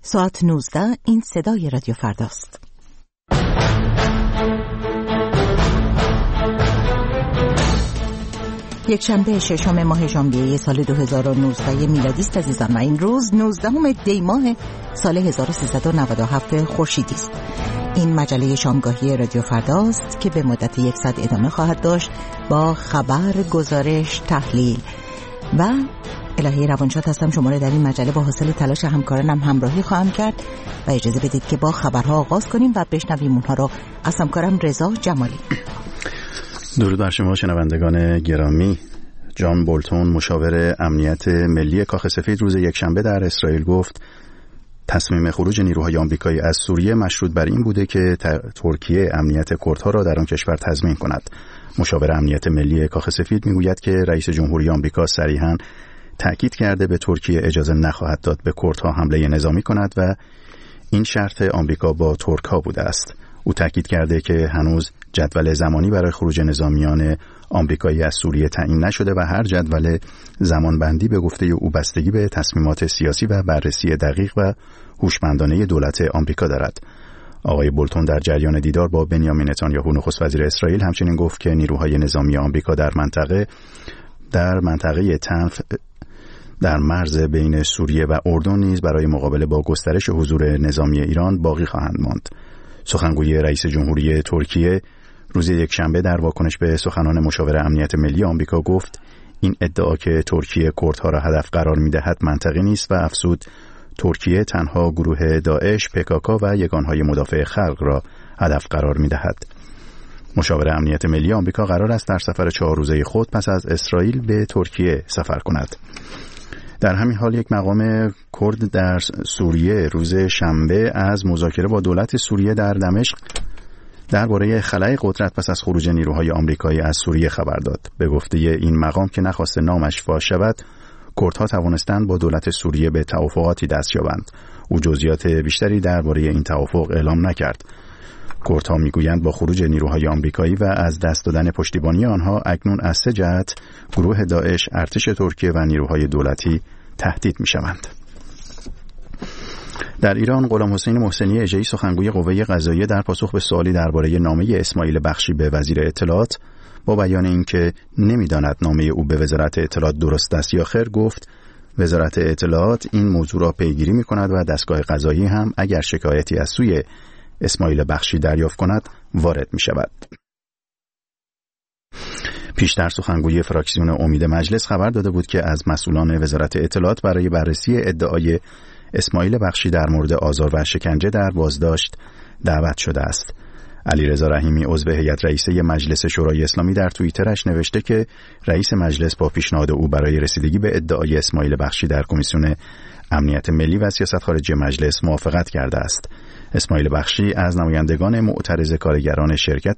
ساعت 19 این صدای رادیو فرداست. یک شنبه ششم ماه ژانویه سال 2019 میلادی است عزیزان و این روز 19 دی ماه سال 1397 خورشیدی است. این مجله شامگاهی رادیو فرداست که به مدت 1 ساعت ادامه خواهد داشت با خبر، گزارش، تحلیل و الهی روانشاد هستم. شما را در این مجله با حاصل تلاش همکارانم همراهی خواهم کرد و اجازه بدید که با خبرها آغاز کنیم و بشنویم اونها را از همکارم رضا جمالی. درود بر شما شنوندگان گرامی. جان بولتون مشاور امنیت ملی کاخ سفید روز یکشنبه در اسرائیل گفت تصمیم خروج نیروهای آمریکایی از سوریه مشروط بر این بوده که ترکیه امنیت کردها را در آن کشور تضمین کند. مشاور امنیت ملی کاخ سفید میگوید که رئیس جمهوری آمریکا صریحاً تأکید کرده به ترکیه اجازه نخواهد داد به کردها حمله نظامی کند و این شرط آمریکا با ترک‌ها بوده است. او تأکید کرده که هنوز جدول زمانی برای خروج نظامیان آمریکایی از سوریه تعیین نشده و هر جدول زمانبندی به گفته او بستگی به تصمیمات سیاسی و بررسی دقیق و هوشمندانه دولت آمریکا دارد. آقای بولتون در جریان دیدار با بنیامین نتانیاهو نخست وزیر اسرائیل همچنین گفت که نیروهای نظامی آمریکا در منطقه تنف در مرز بین سوریه و اردن نیز برای مقابله با گسترش حضور نظامی ایران باقی خواهند ماند. سخنگوی رئیس جمهوری ترکیه روز یکشنبه در واکنش به سخنان مشاور امنیت ملی آمریکا گفت این ادعا که ترکیه کردها را هدف قرار می‌دهد منطقی نیست و افزود ترکیه تنها گروه داعش، PKK و یگانهای مدافع خلق را هدف قرار می‌دهد. مشاور امنیت ملی آمریکا قرار است در سفر 4 روزه خود پس از اسرائیل به ترکیه سفر کند. در همین حال یک مقام کرد در سوریه روز شنبه از مذاکره با دولت سوریه در دمشق درباره خلای قدرت پس از خروج نیروهای آمریکایی از سوریه خبر داد. به گفته این مقام که نخواست نامش فاش شود، کردها توانستند با دولت سوریه به توافقاتی دست یابند. او جزئیات بیشتری درباره این توافق اعلام نکرد. کردها میگویند با خروج نیروهای آمریکایی و از دست دادن پشتیبانی آنها اکنون از 3 جهت گروه داعش، ارتش ترکیه و نیروهای دولتی تهدید میشوند. در ایران غلام حسین محسنی اژه‌ای سخنگوی قوه قضاییه در پاسخ به سوالی درباره نامه اسماعیل بخشی به وزیر اطلاعات با بیان اینکه نمیداند نامه او به وزارت اطلاعات درست است یا خیر گفت وزارت اطلاعات این موضوع را پیگیری می‌کند و دستگاه قضایی هم اگر شکایتی از سوی اسماعیل بخشی دریافت کند وارد می‌شود. پیشتر سخنگوی فراکسیون امید مجلس خبر داده بود که از مسئولان وزارت اطلاعات برای بررسی ادعای اسماعیل بخشی در مورد آزار و شکنجه در بازداشت دعوت شده است. علیرضا رحیمی عضو هیئت رئیسه مجلس شورای اسلامی در توییترش نوشته که رئیس مجلس با پیشنهاد او برای رسیدگی به ادعای اسماعیل بخشی در کمیسیون امنیت ملی و سیاست خارجی مجلس موافقت کرده است. اسماعیل بخشی از نمایندگان معترض کارگران شرکت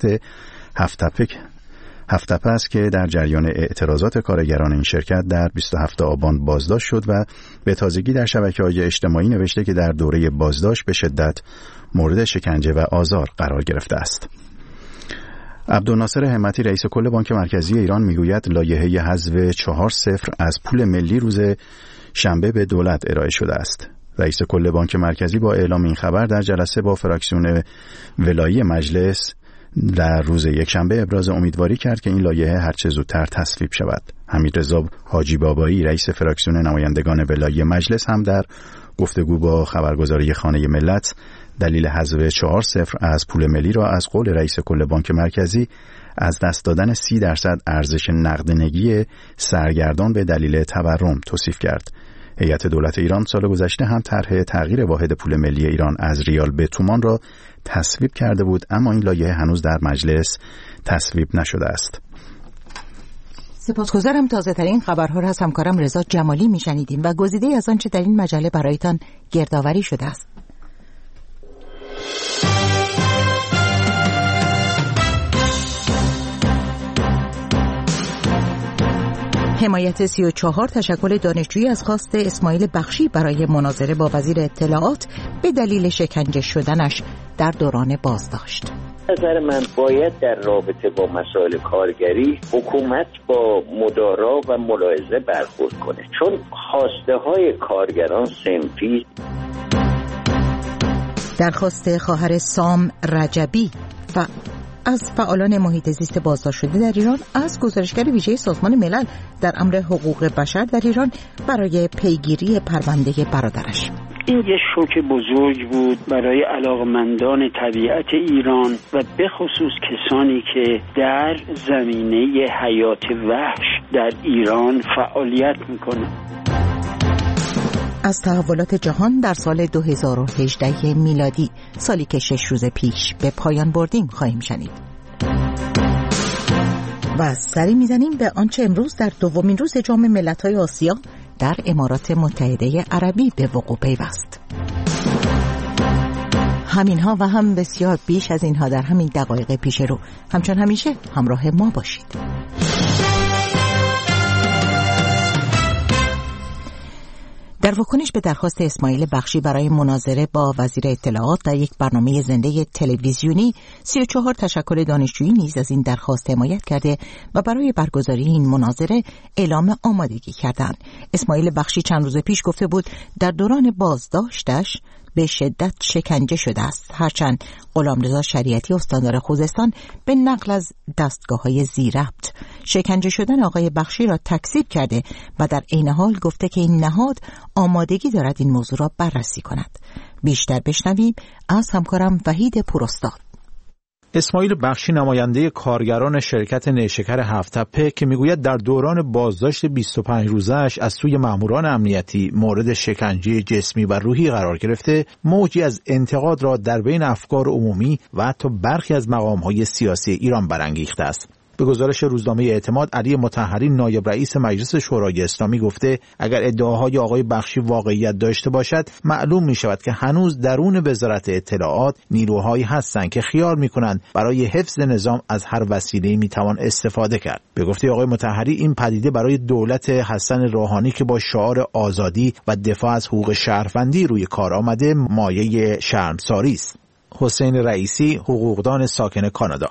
هفت‌تپه است که در جریان اعتراضات کارگران این شرکت در 27 آبان بازداشت شد و به تازگی در شبکه‌های اجتماعی نوشته که در دوره بازداشت به شدت مورد شکنجه و آزار قرار گرفته است. عبدالناصر همتی رئیس کل بانک مرکزی ایران میگوید لایحه حذف 4-0 از پول ملی روز شنبه به دولت ارائه شده است. رئیس کل بانک مرکزی با اعلام این خبر در جلسه با فراکسیون ولایی مجلس در روز یکشنبه ابراز امیدواری کرد که این لایحه هرچه زودتر تصویب شود. حمیدرضا حاجی بابایی رئیس فراکسیون نمایندگان ولایی مجلس هم در گفتگو با خبرگزاری خانه ملت دلیل حذف 4-0 از پول ملی را از قول رئیس کل بانک مرکزی از دست دادن 30% ارزش نقدینگی سرگردان به دلیل تورم توصیف کرد. هیئت دولت ایران سال گذشته هم طرح تغییر واحد پول ملی ایران از ریال به تومان را تصویب کرده بود، اما این لایحه هنوز در مجلس تصویب نشده است. سپاسگزارم. تازه ترین خبرها را از همکارم رضا جمالی میشنیدیم و گزیده از آنچه در این مجله برایتان گردآوری شده است. حمایت 34 تشکل دانشجویی از خواست اسماعیل بخشی برای مناظره با وزیر اطلاعات به دلیل شکنجه شدنش در دوران بازداشت. نظر من باید در رابطه با مسائل کارگری حکومت با مدارا و ملاحظه برخورد کنه، چون خواسته های کارگران صنفی. درخواست خواهر سام رجبی و از فعالان محیط زیست بازداشت شده در ایران از گزارشگر ویژه سازمان ملل در امر حقوق بشر در ایران برای پیگیری پرونده برادرش. این یه شوک بزرگ بود برای علاقمندان طبیعت ایران و به خصوص کسانی که در زمینه حیات وحش در ایران فعالیت میکنند. از تحولات جهان در سال 2018 میلادی، سالی که 6 روز پیش به پایان بردیم، خواهیم شنید. و سری میزنیم به آنچه امروز در دومین روز جام ملت‌های آسیا در امارات متحده عربی به وقوع پیوست. همینها و هم بسیار بیش از اینها در همین دقایق پیش رو. همچون همیشه همراه ما باشید. در واکنش به درخواست اسماعیل بخشی برای مناظره با وزیر اطلاعات در یک برنامه زنده تلویزیونی، 34 تشکل دانشجویی نیز از این درخواست حمایت کرده و برای برگزاری این مناظره اعلام آمادگی کردند. اسماعیل بخشی چند روز پیش گفته بود در دوران بازداشتش به شدت شکنجه شده است، هرچند غلامرضا شریعتی استاندار خوزستان به نقل از دستگاه‌های ذی‌ربط شکنجه شدن آقای بخشی را تکذیب کرده و در عین حال گفته که این نهاد آمادگی دارد این موضوع را بررسی کند. بیشتر بشنویم از همکارم وحید پوراستاد. اسماعیل بخشی نماینده کارگران شرکت نیشکر هفت‌تپه که میگوید در دوران بازداشت 25 روزه‌اش از سوی ماموران امنیتی مورد شکنجه جسمی و روحی قرار گرفته، موجی از انتقاد را در بین افکار عمومی و حتی برخی از مقام‌های سیاسی ایران برانگیخته است. به گزارش روزنامه اعتماد، علی مطهری نایب رئیس مجلس شورای اسلامی گفته اگر ادعاهای آقای بخشی واقعیت داشته باشد، معلوم می شود که هنوز درون وزارت اطلاعات نیروهایی هستند که خیال می کنند برای حفظ نظام از هر وسیله‌ای می توان استفاده کرد. به گفته آقای مطهری این پدیده برای دولت حسن روحانی که با شعار آزادی و دفاع از حقوق شهروندی روی کار آمده مایه شرمساری است. حسین رئیسی، حقوقدان ساکن کانادا: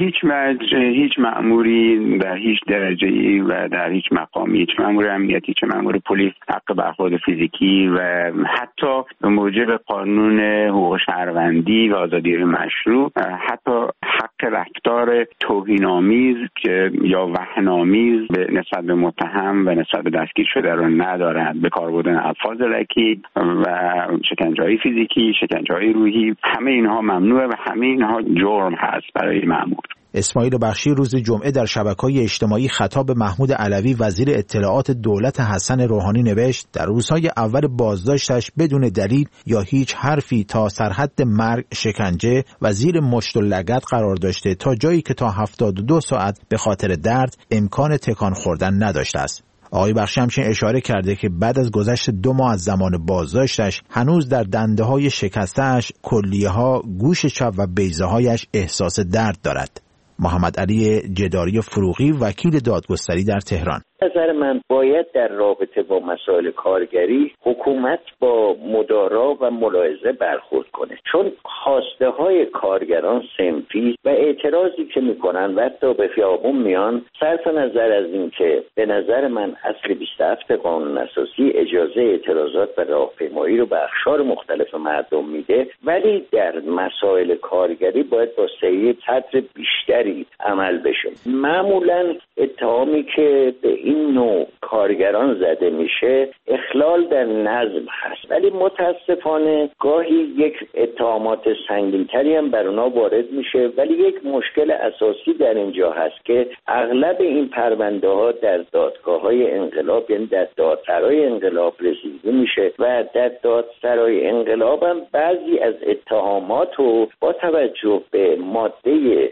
هیچ مأموری در هیچ درجه‌ای و در هیچ مقامی، هیچ مأمور امنیتی چه مأمور پلیس، حق برخورد فیزیکی و حتی به موجب قانون حقوق شهروندی و آزادی مشروع حتی حق رفتار توهین‌آمیز که یا وهن‌آمیز به نسبت به متهم و نسبت به دستگیر شده را ندارند. به کار بردن الفاظ رکیک و شکنجه‌های فیزیکی، شکنجه‌های روحی، همه اینها ممنوعه و همه اینها جرم هست برای مأمور. اسماعیل بخشی روز جمعه در شبکه‌های اجتماعی خطاب به محمود علوی وزیر اطلاعات دولت حسن روحانی نوشت در روزهای اول بازداشتش بدون دلیل یا هیچ حرفی تا سرحد مرگ شکنجه و زیر مشت و لگد قرار داشته تا جایی که تا 72 ساعت به خاطر درد امکان تکان خوردن نداشته است. آقای بخشی همچنین اشاره کرده که بعد از گذشت 2 ماه از زمان بازداشتش هنوز در دنده‌های شکسته‌اش، کلیه‌ها، گوش چپ و بیضه‌هایش احساس درد دارد. محمد علی جداری فروغی، وکیل دادگستری در تهران: نظر من باید در رابطه با مسائل کارگری حکومت با مدارا و ملاحظه برخورد کنه، چون خواسته های کارگران صنفی و اعتراضی که میکنن و حتی به خیابون میان، صرف نظر از این که به نظر من اصل 27 قانون اساسی اجازه اعتراضات و راهپیمایی رو به اقشار مختلف مردم میده، ولی در مسائل کارگری باید با سعی قدر بیشتری عمل بشه. معمولا اتهامی که به این نوع کارگران زده میشه اخلال در نظم هست، ولی متاسفانه گاهی یک اتهامات سنگین‌تری هم بر اونا وارد میشه، ولی یک مشکل اساسی در اینجا هست که اغلب این پرونده ها در دادگاه‌های انقلاب، یعنی در دادسرای انقلاب رسیدگی میشه و در دادسرای انقلاب هم بعضی از اتهامات رو با توجه به ماده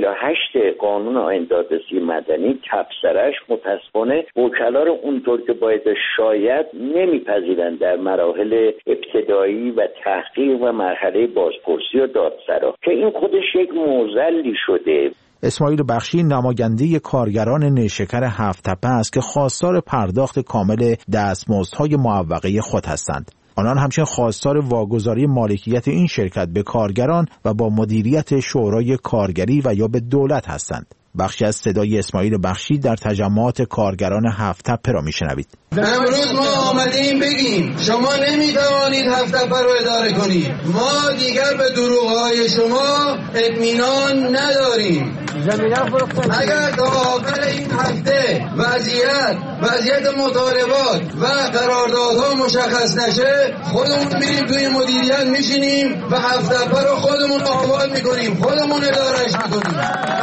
48 قانون آیین دادرسی مدنی تبصره‌اش متاسفانه وکلا رو اونطور که باید شاید نمیپذیرند در مراحل ابتدایی و تحقیق و مرحله بازپرسی و دادسرا، که این خودش یک معضلی شده. اسماعیل بخشی نماینده کارگران نیشکر هفت‌تپه است که خواستار پرداخت کامل دستمزدهای معوقه خود هستند. آنان همچنین خواستار واگذاری مالکیت این شرکت به کارگران و با مدیریت شورای کارگری و یا به دولت هستند. بخشی از صدای اسماعیل بخشی در تجمعات کارگران هفت تپه را میشنوید. امروز ما آمدیم بگیم شما نمیتوانید هفت تپه رو اداره کنید. ما دیگر به دروغ‌های شما اطمینان نداریم. اگر تا آخر این هفته وضعیت مطالبات و قراردادها مشخص نشه، خودمون میریم توی مدیریت میشینیم و هفت تپه رو خودمون آباد میکنیم، خودمون ادارهش میکنیم.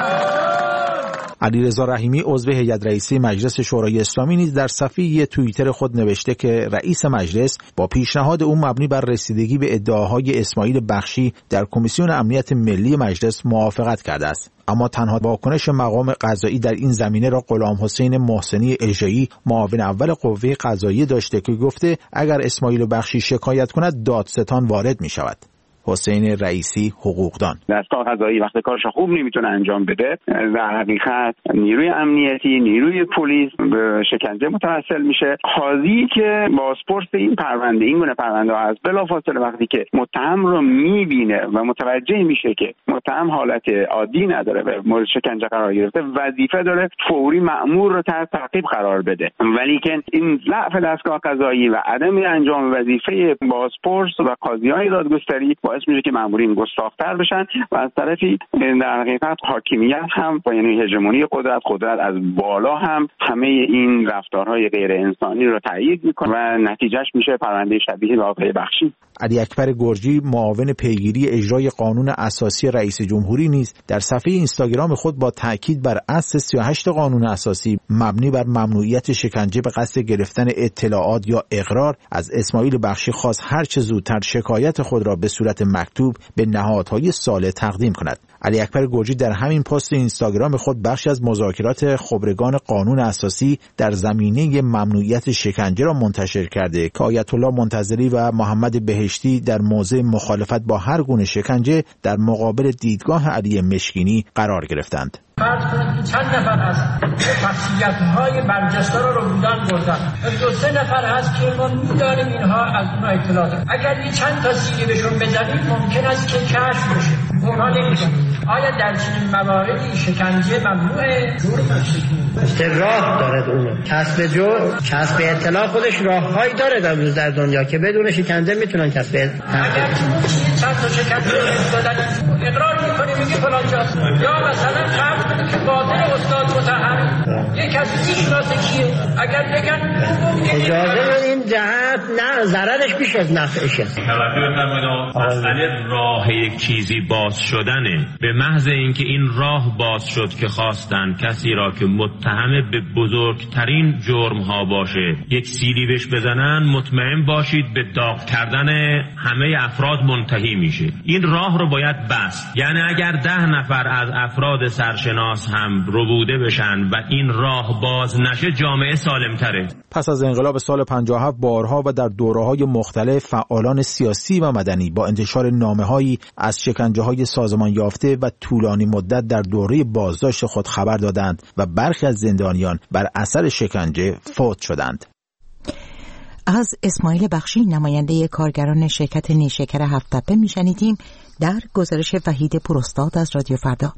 علیرضا رحیمی عضو هیئت رئیسه مجلس شورای اسلامی نیز در صفحه توییتر خود نوشته که رئیس مجلس با پیشنهاد او مبنی بر رسیدگی به ادعاهای اسماعیل بخشی در کمیسیون امنیت ملی مجلس موافقت کرده است. اما تنها واکنش مقام قضایی در این زمینه را غلام حسین محسنی اژه‌ای معاون اول قوه قضاییه داشته که گفته اگر اسماعیل بخشی شکایت کند دادستان وارد می شود. حسین رئیسی حقوقدان: دستگاه قضایی وقتی کارش خوب نمیتونه انجام بده، در حقیقت نیروی امنیتی، نیروی پلیس به شکنجه متوسل میشه. قاضی که بازپرس این پرونده، این گونه پرونده ها هست، بلافاصله وقتی که متهم رو میبینه و متوجه میشه که متهم حالت عادی نداره و مورد شکنجه قرار گرفته، وظیفه داره فوری مأمور رو تحت تعقیب قرار بده. ولی که این ضعف دستگاه قضایی و عدم انجام وظیفه بازپرس و قاضیان دادگستری باعث میشه که مامورین گستاخ‌تر بشن و از طرفی در حقیقت حاکمیت هم یعنی هژمونی قدرت از بالا هم همه این رفتارهای غیر انسانی رو تایید میکنه و نتیجهش میشه پرونده شبیه به آقای بخشی. علی اکبر گرجی معاون پیگیری اجرای قانون اساسی رئیس جمهوری نیز در صفحه اینستاگرام خود با تاکید بر اصل 38 قانون اساسی مبنی بر ممنوعیت شکنجه به قصد گرفتن اطلاعات یا اقرار از اسماعیل بخشی خواست هر چه زودتر شکایت خود را به صورت مکتوب به نهادهای صالح تقدیم کند. علی اکبر گرجی در همین پست اینستاگرام خود بخشی از مذاکرات خبرگان قانون اساسی در زمینه ممنوعیت شکنجه را منتشر کرده که آیت الله منتظری و محمد بهشتی در موضع مخالفت با هر گونه شکنجه در مقابل دیدگاه علی مشکینی قرار گرفتند. فرض کنید که چند نفر هست که شخصیت‌های برجسته رو بودن بردن و 2-3 نفر هست که ما می‌دانیم اینها از اونها اطلاع دارن. اگر یه چند تا سیلی بهشون بزنید ممکن است که کشف بشه. اونها نمی‌دونن آیا در چنین مواردی شکنجه ممنوعه؟ راه داره اون کسب اطلاع خودش راههایی داره در دنیا که بدون شکنجه میتونن کسب اطلاع. اگر چند تا شکنجه دادن اقرار می‌کنه میگه فلان جاست یا مثلا که باطل استاد متهم یک کسی میشناسه کیه، اگر بگن اجازه این جهت نه ضررش بیش از نفعشه. توجه بفرمایید مسئله راه یک چیزی باز شدنه. به محض اینکه این راه باز شد که خواستن کسی را که متهم به بزرگترین جرم ها باشه یک سیلی بهش بزنن، مطمئن باشید به داغ کردن همه افراد منتهی میشه. این راه رو باید بست. یعنی اگر 10 نفر از افراد سرشناس هم ربوده بشن و این راه باز نشه، جامعه سالمتره. پس از انقلاب سال 57 بارها و در دوره‌های مختلف فعالان سیاسی و مدنی با انتشار نامه‌هایی از شکنجه‌های سازمان یافته و طولانی مدت در دوره بازداشت خود خبر دادند و برخی از زندانیان بر اثر شکنجه فوت شدند. از اسماعیل بخشی نماینده کارگران شرکت نیشکر هفت تپه میشنیدیم در گزارش وحید پروستاد از رادیو فردا.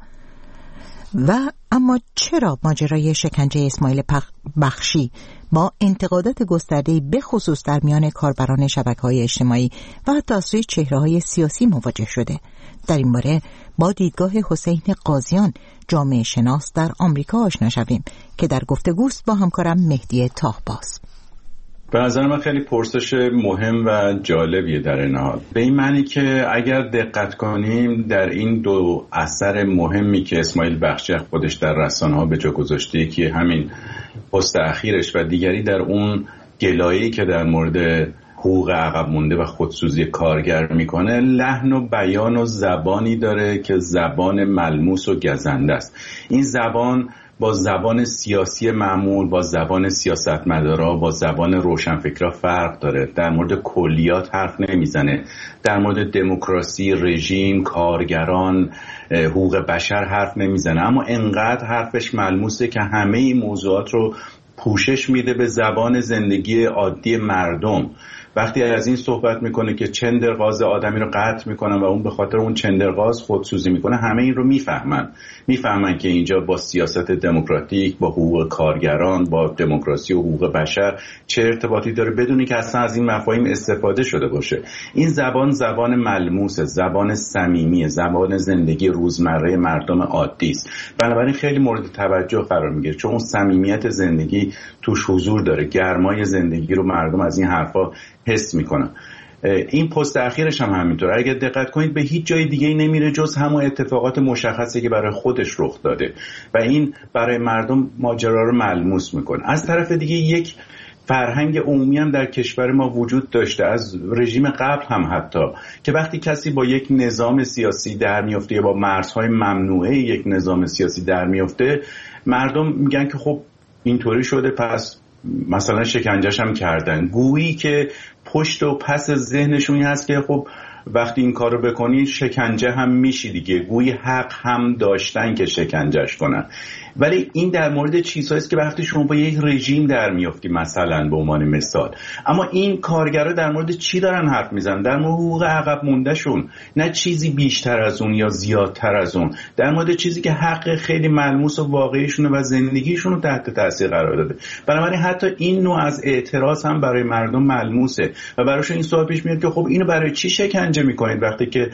و اما چرا ماجرای شکنجه اسماعیل بخشی با انتقادات گسترده‌ای به خصوص در میان کاربران شبکه‌های اجتماعی و حتی از سوی چهره‌های سیاسی مواجه شده؟ در این باره با دیدگاه حسین قاضیان جامعه شناس در آمریکا آشنا شویم که در گفتگوست با همکارم مهدی طاهباز. به نظر من خیلی پرسش مهم و جالبیه در این حال، به این معنی که اگر دقت کنیم در این دو اثر مهمی که اسماعیل بخشی خودش در رسانه‌ها به جا گذاشته، که همین پست اخیرش و دیگری در اون گلایه‌ای که در مورد حقوق عقب مونده و خودسوزی کارگر میکنه، لحن و بیان و زبانی داره که زبان ملموس و گزنده است. این زبان با زبان سیاسی معمول، با زبان سیاستمدارا، با زبان روشنفکرا فرق داره. در مورد کلیات حرف نمیزنه، در مورد دموکراسی، رژیم، کارگران، حقوق بشر حرف نمیزنه، اما انقدر حرفش ملموسه که همه این موضوعات رو پوشش میده به زبان زندگی عادی مردم وقتی از این صحبت میکنه که چندرغاز آدمی رو قطع میکنن و اون به خاطر اون چندرغاز خودسوزی میکنه، همه این رو میفهمن که اینجا با سیاست دموکراتیک، با حقوق کارگران، با دموکراسی و حقوق بشر چه ارتباطی داره، بدونی که اصلا از این مفاهیم استفاده شده باشه. این زبان ملموسه، زبان صمیمی، زبان زندگی روزمره مردم عادی است. بنابراین خیلی مورد توجه قرار میگیره، چون اون صمیمیت زندگی توش حضور داره، گرمای زندگی رو مردم از این حرفا حس میکنن. این پست اخیرش هم همینطور. اگه دقت کنید به هیچ جای دیگه نمیره جز همون اتفاقات مشخصی که برای خودش رخ داده و این برای مردم ماجرا رو ملموس میکنه. از طرف دیگه یک فرهنگ عمومی هم در کشور ما وجود داشته، از رژیم قبل هم حتی، که وقتی کسی با یک نظام سیاسی در میفته یا با مرزهای ممنوعه یک نظام سیاسی در میفته، مردم میگن که خب اینطوری شده پس مثلا شکنجهش هم کردن، گویی که پشت و پس ذهنشونی هست که خب وقتی این کارو بکنی شکنجه هم میشی دیگه، گویی حق هم داشتن که شکنجهش کنن. ولی این در مورد چیزهاییست که وقتی شما با یک رژیم در میافتی، مثلا به عنوان مثال، اما این کارگرها در مورد چی دارن حرف میزنن؟ در مورد حقوق عقب موندهشون، نه چیزی بیشتر از اون یا زیادتر از اون، در مورد چیزی که حق خیلی ملموس و واقعیشونه و زندگیشون رو تحت تاثیر قرار داده. بنابراین حتی این نوع از اعتراض هم برای مردم ملموسه و براشون این سوال پیش میاد که خب اینو برای چی شکنجه میکنید وقتی که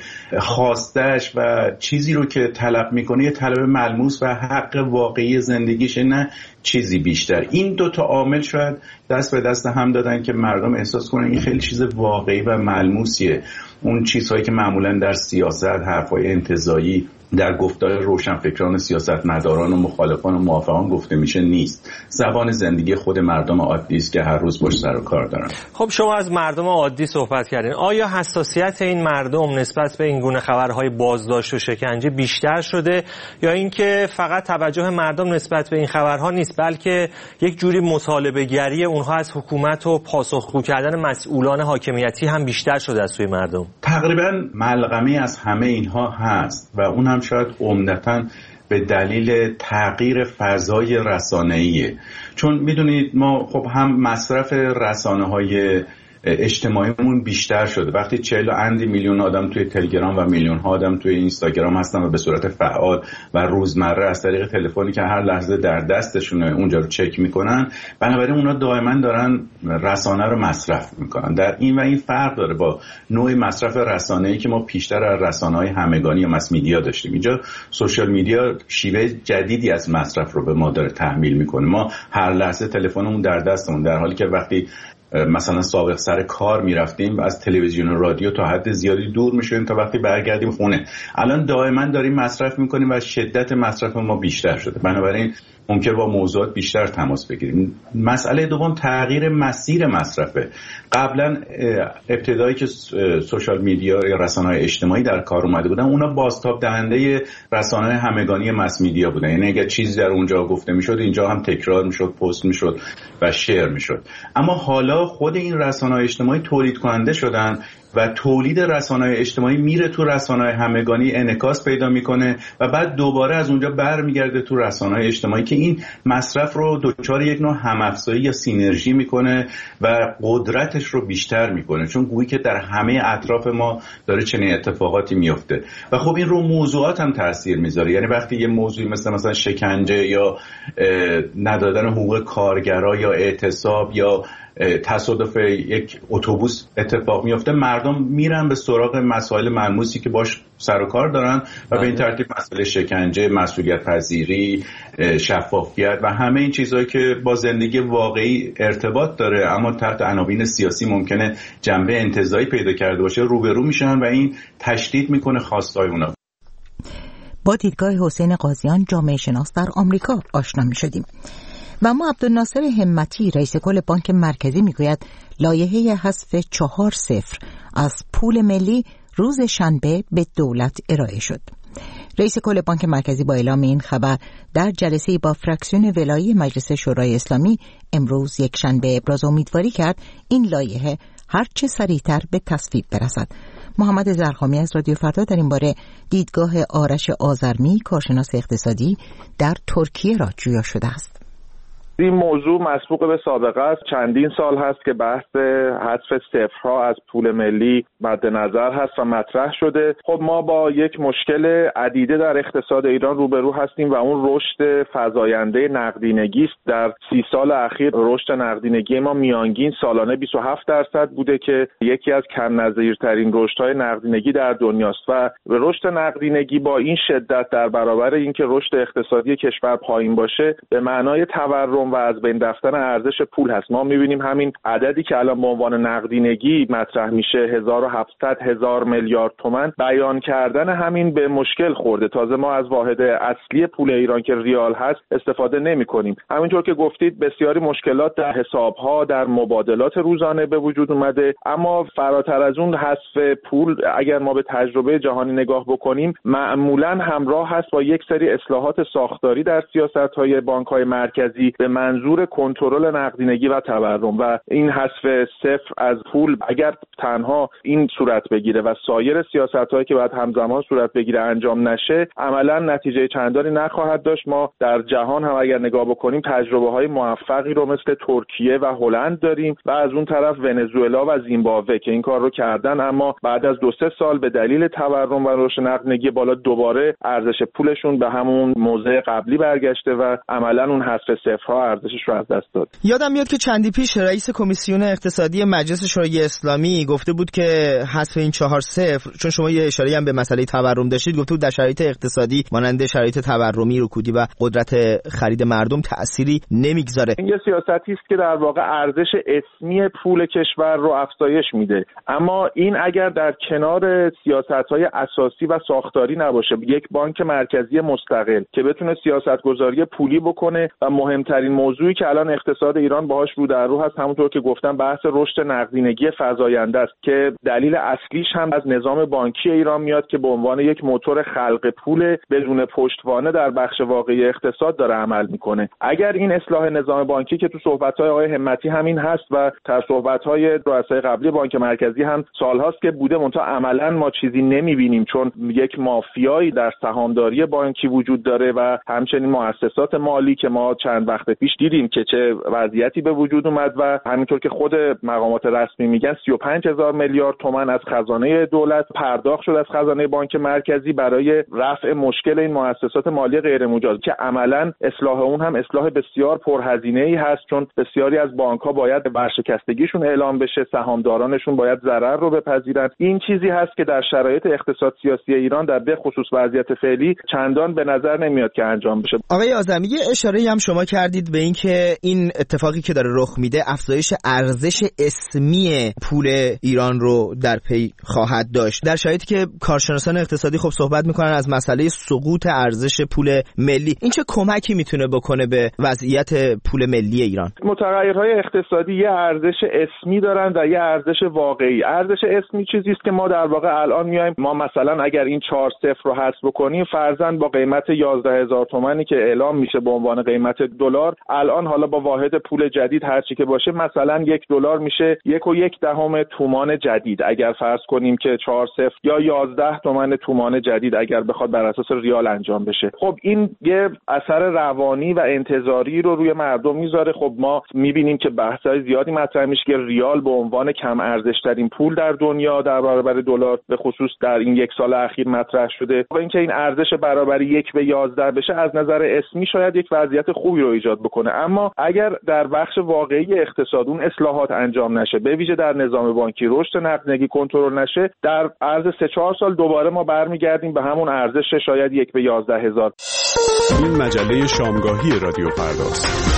خواستش و چیزی رو که طلب میکنه یه طلب ملموس و حق واقعی زندگیشه، نه چیزی بیشتر. این دو تا عامل شاید دست به دست هم دادن که مردم احساس کنن این خیلی چیز واقعی و ملموسیه. اون چیزهایی که معمولا در سیاست، حرفای انتزاعی در گفتار روشنفکران، سیاستمداران و مخالفان و موافقان گفته میشه نیست. زبان زندگی خود مردم عادی است که هر روز باش سر و کار دارن. خب شما از مردم عادی صحبت کردین. آیا حساسیت این مردم نسبت به این گونه خبرهای بازداشت و شکنجه بیشتر شده یا اینکه فقط توجه مردم نسبت به این خبرها نیست بلکه یک جوری مطالبه گری اونها از حکومت و پاسخگو کردن مسئولان حاکمیتی هم بیشتر شده از سوی مردم؟ تقریبا ملغمه از همه اینها هست و اون هم شاید عمدتاً به دلیل تغییر فضای رسانه‌ایه. چون میدونید ما خب هم مصرف رسانه‌های اجتماعیمون بیشتر شده. وقتی 40 اندی میلیون آدم توی تلگرام و میلیون ها آدم توی اینستاگرام هستن و به صورت فعال و روزمره از طریق تلفنی که هر لحظه در دستشونه اونجا رو چک میکنن، بنابراین اونا دائما دارن رسانه رو مصرف میکنن. در این و این فرق داره با نوع مصرف رسانه‌ای که ما پیشتر از رسانه‌های همگانی یا مس میدیا داشتیم. اینجا سوشال میدیا شیوه جدیدی از مصرف رو به ما داره تحمیل میکنه. ما هر لحظه تلفنمون در دستمون، در حالی که وقتی مثلا سابق سر کار میرفتیم و از تلویزیون و رادیو تا حد زیادی دور میشدیم تا وقتی برگردیم خونه، الان دائما داریم مصرف میکنیم و شدت مصرف ما بیشتر شده. بنابراین ممکن با موضوعات بیشتر تماس بگیریم. مسئله دوم تغییر مسیر مصرفه. قبلا ابتدایی که سوشال میدیا یا رسانه‌های اجتماعی در کار اومده بودن، اونا بازتاب دهنده رسانه‌های همگانی مس میدیا بودن. یعنی اگر چیزی در اونجا گفته میشد اینجا هم تکرار میشد، پست میشد و شیر میشد. اما حالا خود این رسانه‌های اجتماعی تولید کننده شدن و تولید رسانه‌های اجتماعی میره تو رسانه‌های همگانی، انعکاس پیدا میکنه و بعد دوباره از اونجا برمیگرده تو رسانه‌های اجتماعی که این مصرف رو دچار یک نوع هم‌افزایی یا سینرژی میکنه و قدرتش رو بیشتر میکنه، چون گویی که در همه اطراف ما داره چنین اتفاقاتی میفته و خب این رو موضوعات هم تاثیر میذاره. یعنی وقتی یه موضوعی مثلا شکنجه یا ندادن حقوق کارگرا یا اعتصاب یا تصادف یک اتوبوس اتفاق میفته، مردم میرن به سراغ مسائل ملموسی که باش سر و کار دارن و به این ترتیب مسئله شکنجه، مسئولیت پذیری، شفافیت و همه این چیزهایی که با زندگی واقعی ارتباط داره اما تحت عناوین سیاسی ممکنه جنبه انتزاعی پیدا کرده باشه روبرو میشن و این تشدید میکنه خواستای اونا. با دیدگاه حسین قاضیان، جامعه شناس در آمریکا آشنا میشدیم. و اما عبدالناصر همتی، رئیس کل بانک مرکزی، میگوید لایحه حذف 4-0 از پول ملی روز شنبه به دولت ارائه شد. رئیس کل بانک مرکزی با اعلام این خبر در جلسه‌ای با فراکسیون ولایی مجلس شورای اسلامی امروز یک شنبه ابراز امیدواری کرد این لایحه هر چه سریعتر به تصویب برسد. محمد زرخامی از رادیو فردا در این باره دیدگاه آرش آذرمی، کارشناس اقتصادی در ترکیه را جویا شده است. این موضوع مسبوق به سابقه است. چندین سال هست که بحث حذف صفرها از پول ملی مد نظر هست و مطرح شده. خب ما با یک مشکل عدیده در اقتصاد ایران روبرو هستیم و اون رشد فزاینده نقدینگی است. در 30 سال اخیر رشد نقدینگی ما میانگین سالانه 27% بوده که یکی از کم نظیرترین رشدهای نقدینگی در دنیاست و رشد نقدینگی با این شدت در برابر اینکه رشد اقتصادی کشور پایین باشه به معنای تورم و از بین رفتن ارزش پول هست. ما می‌بینیم همین عددی که الان به عنوان نقدینگی مطرح میشه 1700 میلیارد تومان بیان کردن همین به مشکل خورده. تازه ما از واحد اصلی پول ایران که ریال هست استفاده نمی‌کنیم. همینطور که گفتید بسیاری مشکلات در حساب‌ها در مبادلات روزانه به وجود اومده، اما فراتر از اون حذف پول اگر ما به تجربه جهانی نگاه بکنیم معمولاً همراه هست با یک سری اصلاحات ساختاری در سیاست‌های بانک‌های مرکزی به منظور کنترل نقدینگی و تورم و این حذف صفر از پول اگر تنها این صورت بگیره و سایر سیاست‌هایی که باید همزمان صورت بگیره انجام نشه عملاً نتیجه چندانی نخواهد داشت. ما در جهان هم اگر نگاه بکنیم تجربه‌های موفقی رو مثل ترکیه و هلند داریم و از اون طرف ونزوئلا و زیمبابوه که این کار رو کردن، اما بعد از 2-3 سال به دلیل تورم و رشد نقدینگی بالا دوباره ارزش پولشون به همون موضع قبلی برگشته و عملاً اون حذف صفرها ارزشش رو از دست داد. یادم میاد که چندی پیش رئیس کمیسیون اقتصادی مجلس شورای اسلامی گفته بود که حذف این 4 صفر، چون شما یه اشاره هم به مسئله تورم داشتید، گفته بود در شرایط اقتصادی مانند شرایط تورمی، رکودی و قدرت خرید مردم تأثیری نمیگذاره. این یه سیاستی است که در واقع ارزش اسمی پول کشور رو افزایش میده، اما این اگر در کنار سیاست‌های اساسی و ساختاری نباشه، یک بانک مرکزی مستقل که بتونه سیاست‌گذاری پولی بکنه و مهمترین موضوعی که الان اقتصاد ایران باهاش رو در رو هست همونطور که گفتم بحث رشد نقدینگی فزاینده است که دلیل اصلیش هم از نظام بانکی ایران میاد که به عنوان یک موتور خلق پول بدون پشتوانه در بخش واقعی اقتصاد داره عمل میکنه. اگر این اصلاح نظام بانکی که تو صحبت‌های آقای همتی همین هست و در صحبت‌های رؤسای قبلی بانک مرکزی هم سال‌هاست که بوده، منتها عملاً ما چیزی نمی‌بینیم چون یک مافیایی در سهامداری بانکی وجود داره و همچنین مؤسسات مالی که ما چند وقت پیش دیدیم که چه وضعیتی به وجود اومد و همینطور که خود مقامات رسمی میگن 35,000 میلیارد تومان از خزانه دولت پرداخت شد از خزانه بانک مرکزی برای رفع مشکل این مؤسسات مالی غیر مجاز که عملاً اصلاح اون هم اصلاح بسیار پرهزینه‌ای هست چون بسیاری از بانک‌ها باید ورشکستگیشون اعلام بشه، سهامدارانشون باید ضرر رو بپذیرن. این چیزی هست که در شرایط اقتصاد سیاسی ایران در به خصوص وضعیت فعلی چندان به نظر نمیاد که انجام بشه. آقای آذرمی یه اشاره هم شما کردید به این که این اتفاقی که داره رخ میده افزایش ارزش اسمی پول ایران رو در پی خواهد داشت، در شرایطی که کارشناسان اقتصادی خب صحبت میکنن از مسئله سقوط ارزش پول ملی. این چه کمکی میتونه بکنه به وضعیت پول ملی ایران؟ متغیرهای اقتصادی یه ارزش اسمی دارن و یه ارزش واقعی. ارزش اسمی چیزی است که ما در واقع الان میایم ما مثلا اگر این 4 صفر رو حذف بکنیم فرضاً با قیمت 11,000 تومانی که اعلام میشه به عنوان قیمت دلار، الان حالا با واحد پول جدید هر چی که باشه مثلا $1 میشه 1.1 تومان جدید اگر فرض کنیم که 4 صفر یا 11 تومان تومان جدید اگر بخواد بر اساس ریال انجام بشه. خب این یه اثر روانی و انتظاری رو روی مردم میذاره. خب ما میبینیم که بحث‌های زیادی مطرح میشه که ریال به عنوان کم ارزش ترین پول در دنیا در برابر دلار به خصوص در این 1 سال اخیر مطرح شده و اینکه این ارزش برابر 1/11 بشه از نظر اسمی شاید یک وضعیت خوبی رو ایجاد بکنه، اما اگر در بخش واقعی اقتصاد اون اصلاحات انجام نشه، به ویژه در نظام بانکی رشد نقدینگی کنترل نشه، در عرض 3-4 سال دوباره ما برمیگردیم به همون ارزش شاید 1/11,000. این مجله شامگاهی رادیو پرداز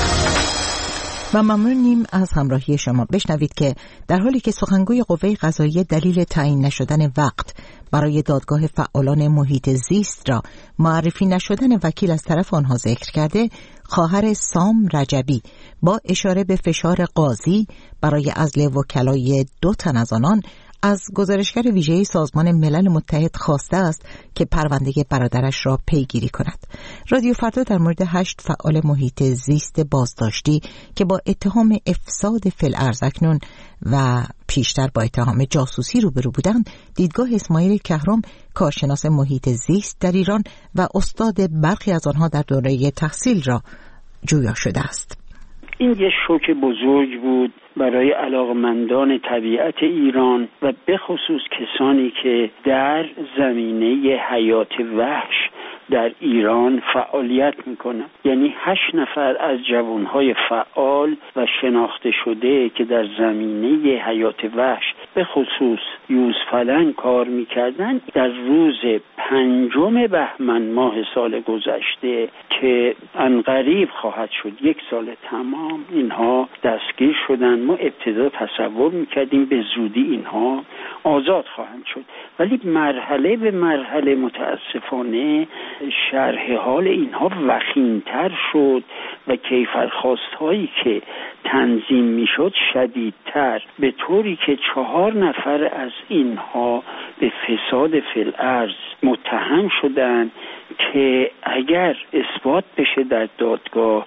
و ممنونیم از همراهی شما. بشنوید که در حالی که سخنگوی قوه قضاییه دلیل تعیین نشدن وقت برای دادگاه فعالان محیط زیست را معرفی نشدن وکیل از طرف آنها ذکر کرده، خواهر سام رجبی با اشاره به فشار قاضی برای عزل وکلای 2 تن از آنان از گزارشگر ویژه سازمان ملل متحد خواسته است که پرونده برادرش را پیگیری کند. رادیو فردا در مورد 8 فعال محیط زیست بازداشتی که با اتهام افساد فی‌الارض اکنون و پیشتر با اتهام جاسوسی روبرو بودند، دیدگاه اسماعیل کهرام، کارشناس محیط زیست در ایران و استاد برخی از آنها در دوره تحصیل را جویا شده است. این یه شوک بزرگ بود برای علاقمندان طبیعت ایران و به خصوص کسانی که در زمینه حیات وحش در ایران فعالیت میکنن. یعنی 8 نفر از جوانهای فعال و شناخته شده که در زمینه حیات وحش به خصوص یوزفلنگ کار میکردن، در روز 5 بهمن ماه سال گذشته که عنقریب خواهد شد 1 سال تمام، اینها دستگیر شدن. ما ابتدا تصور میکردیم به زودی اینها آزاد خواهند شد، ولی مرحله به مرحله متاسفانه شرح حال اینها وخیم‌تر شد و کیفرخواست‌هایی که تنظیم میشد شدیدتر، به طوری که 4 نفر از اینها به فساد فی الارض متهم شدند که اگر اثبات بشه در دادگاه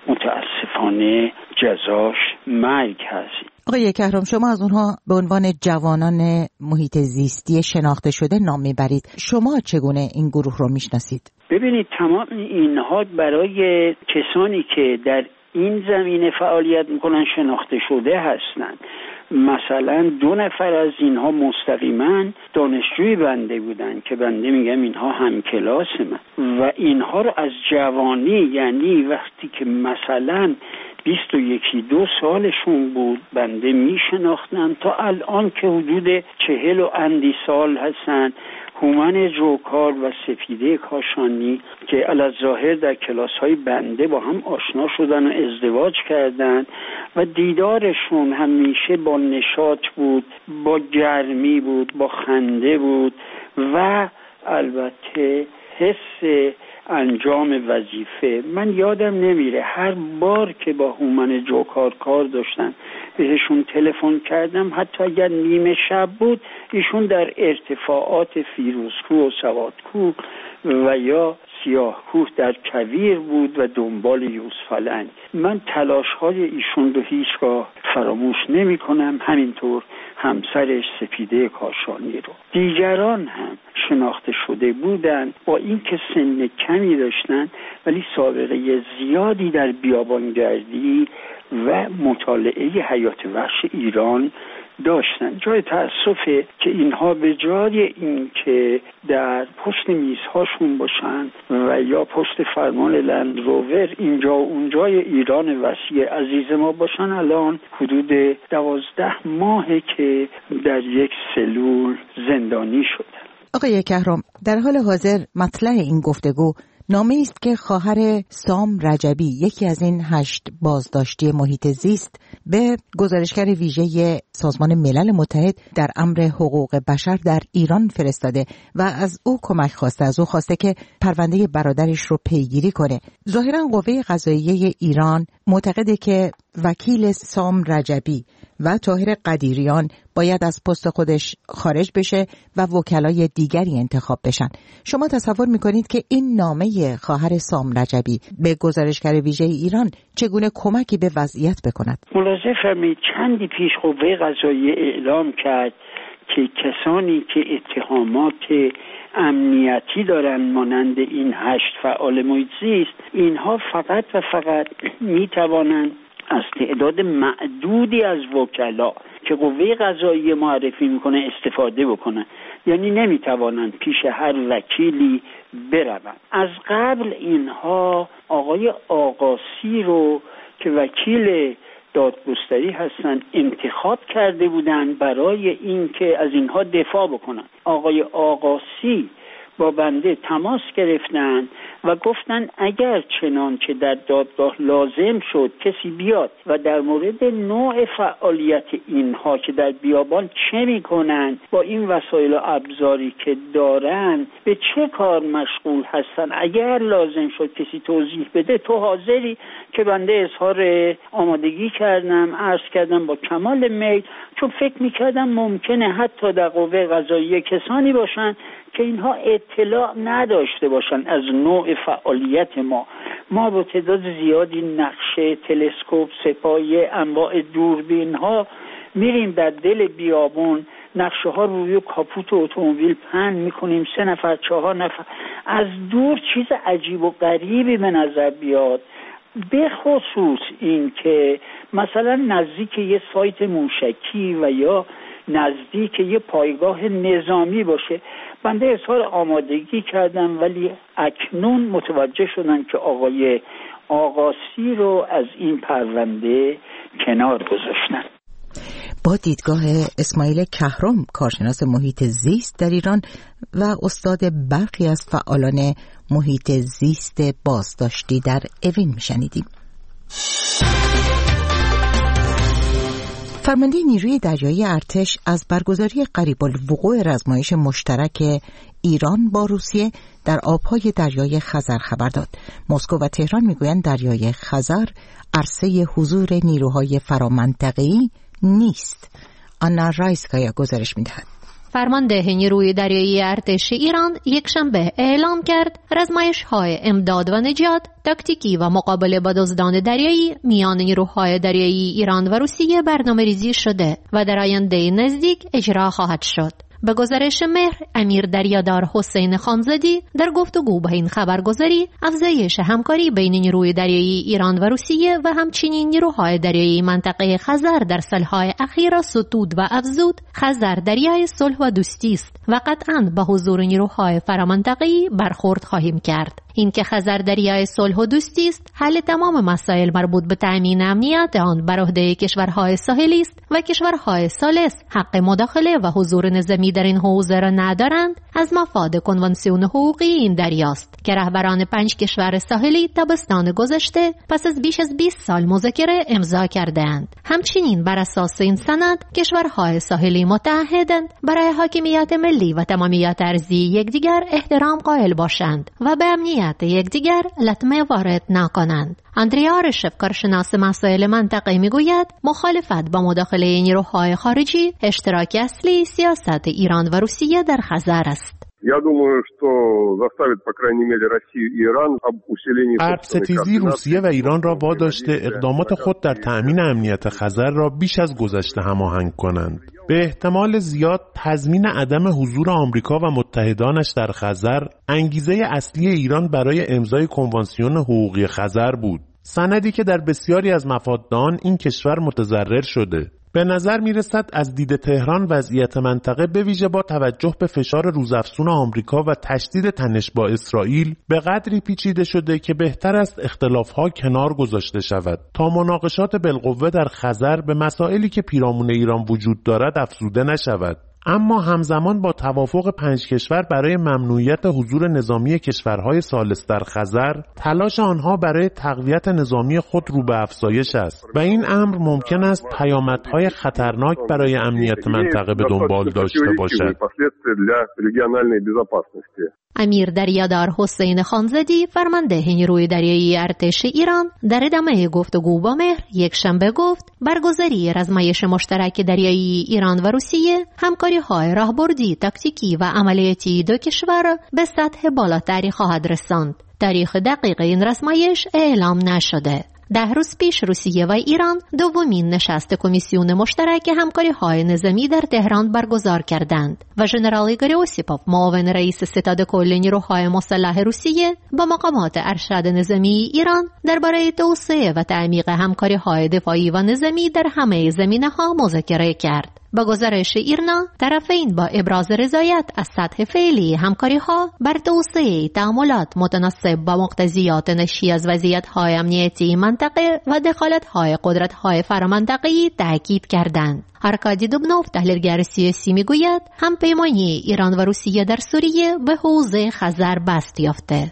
متاسفانه جزاش مرگ هست. آقای کهرم، شما از اونها به عنوان جوانان محیط زیستی شناخته شده نام میبرید. شما چگونه این گروه رو میشناسید؟ ببینید، تمام اینها برای کسانی که در این زمینه فعالیت میکنن شناخته شده هستند. مثلا 2 نفر از اینها مستقیما دانشجوی بنده بودن که بنده میگم اینها هم کلاس من و اینها رو از جوانی، یعنی وقتی که مثلا 21-22 سالشون بود بنده میشناختم تا الان که حدود 40 و اندی سال هستن. هومن جوکار و سپیده کاشانی که علی‌الظاهر در کلاس‌های بنده با هم آشنا شدن و ازدواج کردن و دیدارشون همیشه با نشاط بود، با گرمی بود، با خنده بود و البته حس انجام وظیفه. من یادم نمیره هر بار که با هومن جوکار کار داشتن بهشون تلفن کردم، حتی اگر نیمه شب بود ایشون در ارتفاعات فیروزکوه و سوادکوه و یا سیاهکوه در کویر بود و دنبال یوزفلنگ. من تلاش‌های ایشون رو هیچگاه فراموش نمی کنم، همینطور همسرش سپیده کاشانی رو. دیگران هم شناخته شده بودند، با اینکه سن کمی داشتن ولی سابقه زیادی در بیابانگردی و مطالعه حیات وحش ایران داشتن. جای تأسفه که اینها به جای این که در پشت میزهاشون باشن و یا پشت فرمان لند روور اینجا و اونجای ایران وسیع عزیز ما باشن، الان حدود 12 ماهه که در یک سلول زندانی شدن. آقای کهرم، در حال حاضر مطلع این گفتگو نامه‌ای است که خواهر سام رجبی، یکی از این 8 بازداشتی محیط زیست، به گزارشگر ویژه سازمان ملل متحد در امر حقوق بشر در ایران فرستاده و از او کمک خواسته. از او خواسته که پرونده برادرش رو پیگیری کنه. ظاهراً قوه قضاییه ایران معتقده که وکیل سام رجبی و طاهر قدیریان باید از پست خودش خارج بشه و وکلای دیگری انتخاب بشن. شما تصور میکنید که این نامه خواهر سام رجبی به گزارشگر ویژه ایران چگونه کمکی به وضعیت بکند؟ ملاحظه فرمایید چندی پیش قوه قضاییه اعلام کرد که کسانی که اتهامات امنیتی دارن مانند این 8 فعال محیط زیست، اینها فقط و فقط میتوانند از تعداد معدودی از وکلا که قوه قضاییه معرفی میکنه استفاده بکنن، یعنی نمیتوانند پیش هر وکیلی بروند. از قبل اینها آقای آقاسی رو که وکیل دادگستری هستند انتخاب کرده بودند برای اینکه از اینها دفاع بکنن. آقای آقاسی با بنده تماس گرفتن و گفتن اگر چنان که در دادگاه لازم شد کسی بیاد و در مورد نوع فعالیت اینها که در بیابان چه میکنن، با این وسایل و ابزاری که دارن به چه کار مشغول هستن، اگر لازم شد کسی توضیح بده تو حاضری؟ که بنده اظهار آمادگی کردم، عرض کردم با کمال میل، چون فکر میکردم ممکنه حتی در قوه قضاییه کسانی باشن که اینها اطلاع نداشته باشن از نوع فعالیت ما با تعداد زیادی نقشه، تلسکوپ، سپایه، انواع دوربین ها میریم در دل بیابون، نقشه ها روی کاپوت اتومبیل پهن میکنیم، 3 نفر 4 نفر، از دور چیز عجیب و غریبی به نظر بیاد به خصوص این که مثلا نزدیک یه سایت موشکی و یا نزدیک یه پایگاه نظامی باشه. بنده اظهار آمادگی کردم ولی اکنون متوجه شدن که آقای آقاسی رو از این پرونده کنار گذاشتن. با دیدگاه اسماعیل کهرم، کارشناس محیط زیست در ایران و استاد برخی از فعالان محیط زیست بازداشتی در اوین میشنیدیم. فرمانده نیروی دریایی ارتش از برگزاری قریب الوقوع رزمایش مشترک ایران با روسیه در آبهای دریای خزر خبر داد. مسکو و تهران میگویند دریای خزر عرصه حضور نیروهای فرامنطقه‌ای نیست. آنا رایسکایا گزارش میدهد. فرمانده نیروی دریایی ارتش ایران یکشنبه اعلام کرد رزمایش‌های امداد و نجات تاکتیکی و مقابله با دزدان دریایی میان نیروهای دریایی ایران و روسیه برنامه‌ریزی شده و در آینده نزدیک اجرا خواهد شد. به گزارش مهر، امیر دریادار حسین خانزادی در گفتگو با این خبرگزاری افزایش همکاری بین نیروی دریایی ایران و روسیه و همچنین نیروهای دریایی منطقه خزر در سالهای اخیر ستود و افزود خزر دریای صلح و دوستی است و قطعاً با حضور نیروهای فرامنطقه‌ای برخورد خواهیم کرد. این که خزر دریای صلح و دوستی است، حل تمام مسائل مربوط به تأمین امنیت آن بر عهده کشورهای ساحلی است و کشورهای ثالث حق مداخله و حضور نظامی در این حوزه را ندارند، از مفاد کنوانسیون حقوقی این دریاست که رهبران 5 کشور ساحلی تابستان گذشته پس از بیش از 20 سال مذاکره امضا کردند. همچنین بر اساس این سند کشورهای ساحلی متعهدند برای حاکمیت ملی و تمامیت ارضی یکدیگر احترام قائل باشند و به امنیت یکدیگر لطمه وارد نکنند. اندریا آرشف، کارشناس مسائل منطقه، میگوید مخالفت با مداخله نیروهای خارجی اشتراک اصلی سیاست ایران و روسیه در خزر است. غرب ستیزی روسیه و ایران را واداشته اقدامات خود در تأمین امنیت خزر را بیش از گذشته هماهنگ کنند. به احتمال زیاد تضمین عدم حضور آمریکا و متحدانش در خزر انگیزه اصلی ایران برای امضای کنوانسیون حقوقی خزر بود، سندی که در بسیاری از مفادان این کشور متضرر شده. به نظر می رسد از دید تهران وضعیت منطقه به ویژه با توجه به فشار روزافزون آمریکا و تشدید تنش با اسرائیل به قدری پیچیده شده که بهتر است اختلافها کنار گذاشته شود تا مناقشات بالقوه در خزر به مسائلی که پیرامون ایران وجود دارد افزوده نشود. اما همزمان با توافق 5 کشور برای ممنوعیت حضور نظامی کشورهای ثالث در خزر، تلاش آنها برای تقویت نظامی خود رو به افزایش است و این امر ممکن است پیامدهای خطرناک برای امنیت منطقه به دنبال داشته باشد. امیر دریادار حسین خانزادی، فرمانده نیروی دریایی ارتش ایران، در ادامه گفتگو با مهر یکشنبه گفت برگزاری رزمایش مشترک دریایی ایران و روسیه همکاری‌های راهبردی، تاکتیکی و عملیاتی دو کشور به سطح بالاتری خواهد رساند. تاریخ دقیق این رزمایش اعلام نشده. 10 روز پیش روسیه و ایران دومین نشست کمیسیون مشترک همکاری‌های نظامی در تهران برگزار کردند و ژنرال ایگور اوسیپوف، معاون رئیس ستاد کل نیروهای مسلح روسیه، با مقامات ارشد نظامی ایران درباره توسعه و تعمیق همکاری‌های دفاعی و نظامی در همه زمینه‌ها مذاکره کرد. با گزارش ایرنا، طرفین با ابراز رضایت از سطح فعلی همکاری‌ها بر توسعه تعاملات متناسب با مقتضیات ناشی از وضعیت‌های امنیتی منطقه و دخالت‌های قدرت‌های فرامنطقه‌ای تاکید کردند. آرکادی دوبنوف، تحلیلگر سیاسی، میگوید همپیمانی ایران و روسیه در سوریه به حوزه خزر بست یافته.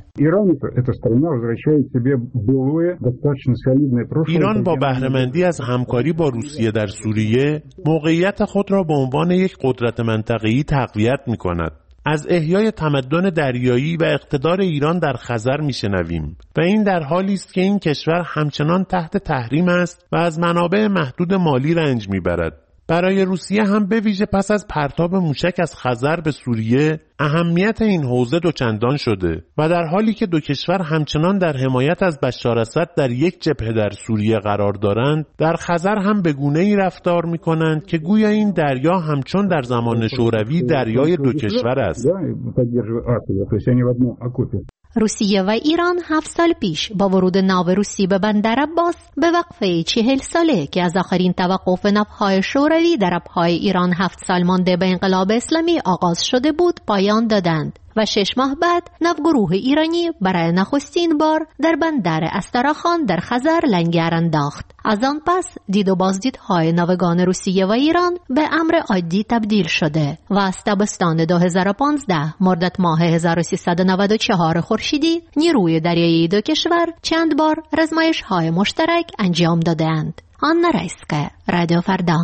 ایران با بهره‌مندی از همکاری با روسیه در سوریه موقعیت خود را به عنوان یک قدرت منطقه‌ای تقویت می‌کند. از احیای تمدن دریایی و اقتدار ایران در خزر میشنویم و این در حالی است که این کشور همچنان تحت تحریم است و از منابع محدود مالی رنج میبرد. برای روسیه هم به ویژه پس از پرتاب موشک از خزر به سوریه اهمیت این حوزه دوچندان شده و در حالی که دو کشور همچنان در حمایت از بشار اسد در یک جبهه در سوریه قرار دارند، در خزر هم به گونه‌ای رفتار می‌کنند که گویا این دریا همچون در زمان شوروی دریای دو کشور است. روسیه و ایران 7 سال پیش با ورود ناو روسی به بندر عباس به وقفه 40 ساله که از آخرین توقف ناوهای شوروی در آبهای ایران 7 سال مانده به انقلاب اسلامی آغاز شده بود پایان دادند و 6 ماه بعد ناوگروه ایرانی برای نخستین بار در بندر استراخان در خزر لنگر انداخت. از آن پس دید و بازدیدهای ناوگان روسیه و ایران به امر عادی تبدیل شده و از تابستان 2015 مرداد ماه 1394 خورشیدی نیروی دریایی دو کشور چند بار رزمایش‌های مشترک انجام دادند. آنا رایسکا، رادیو فردا.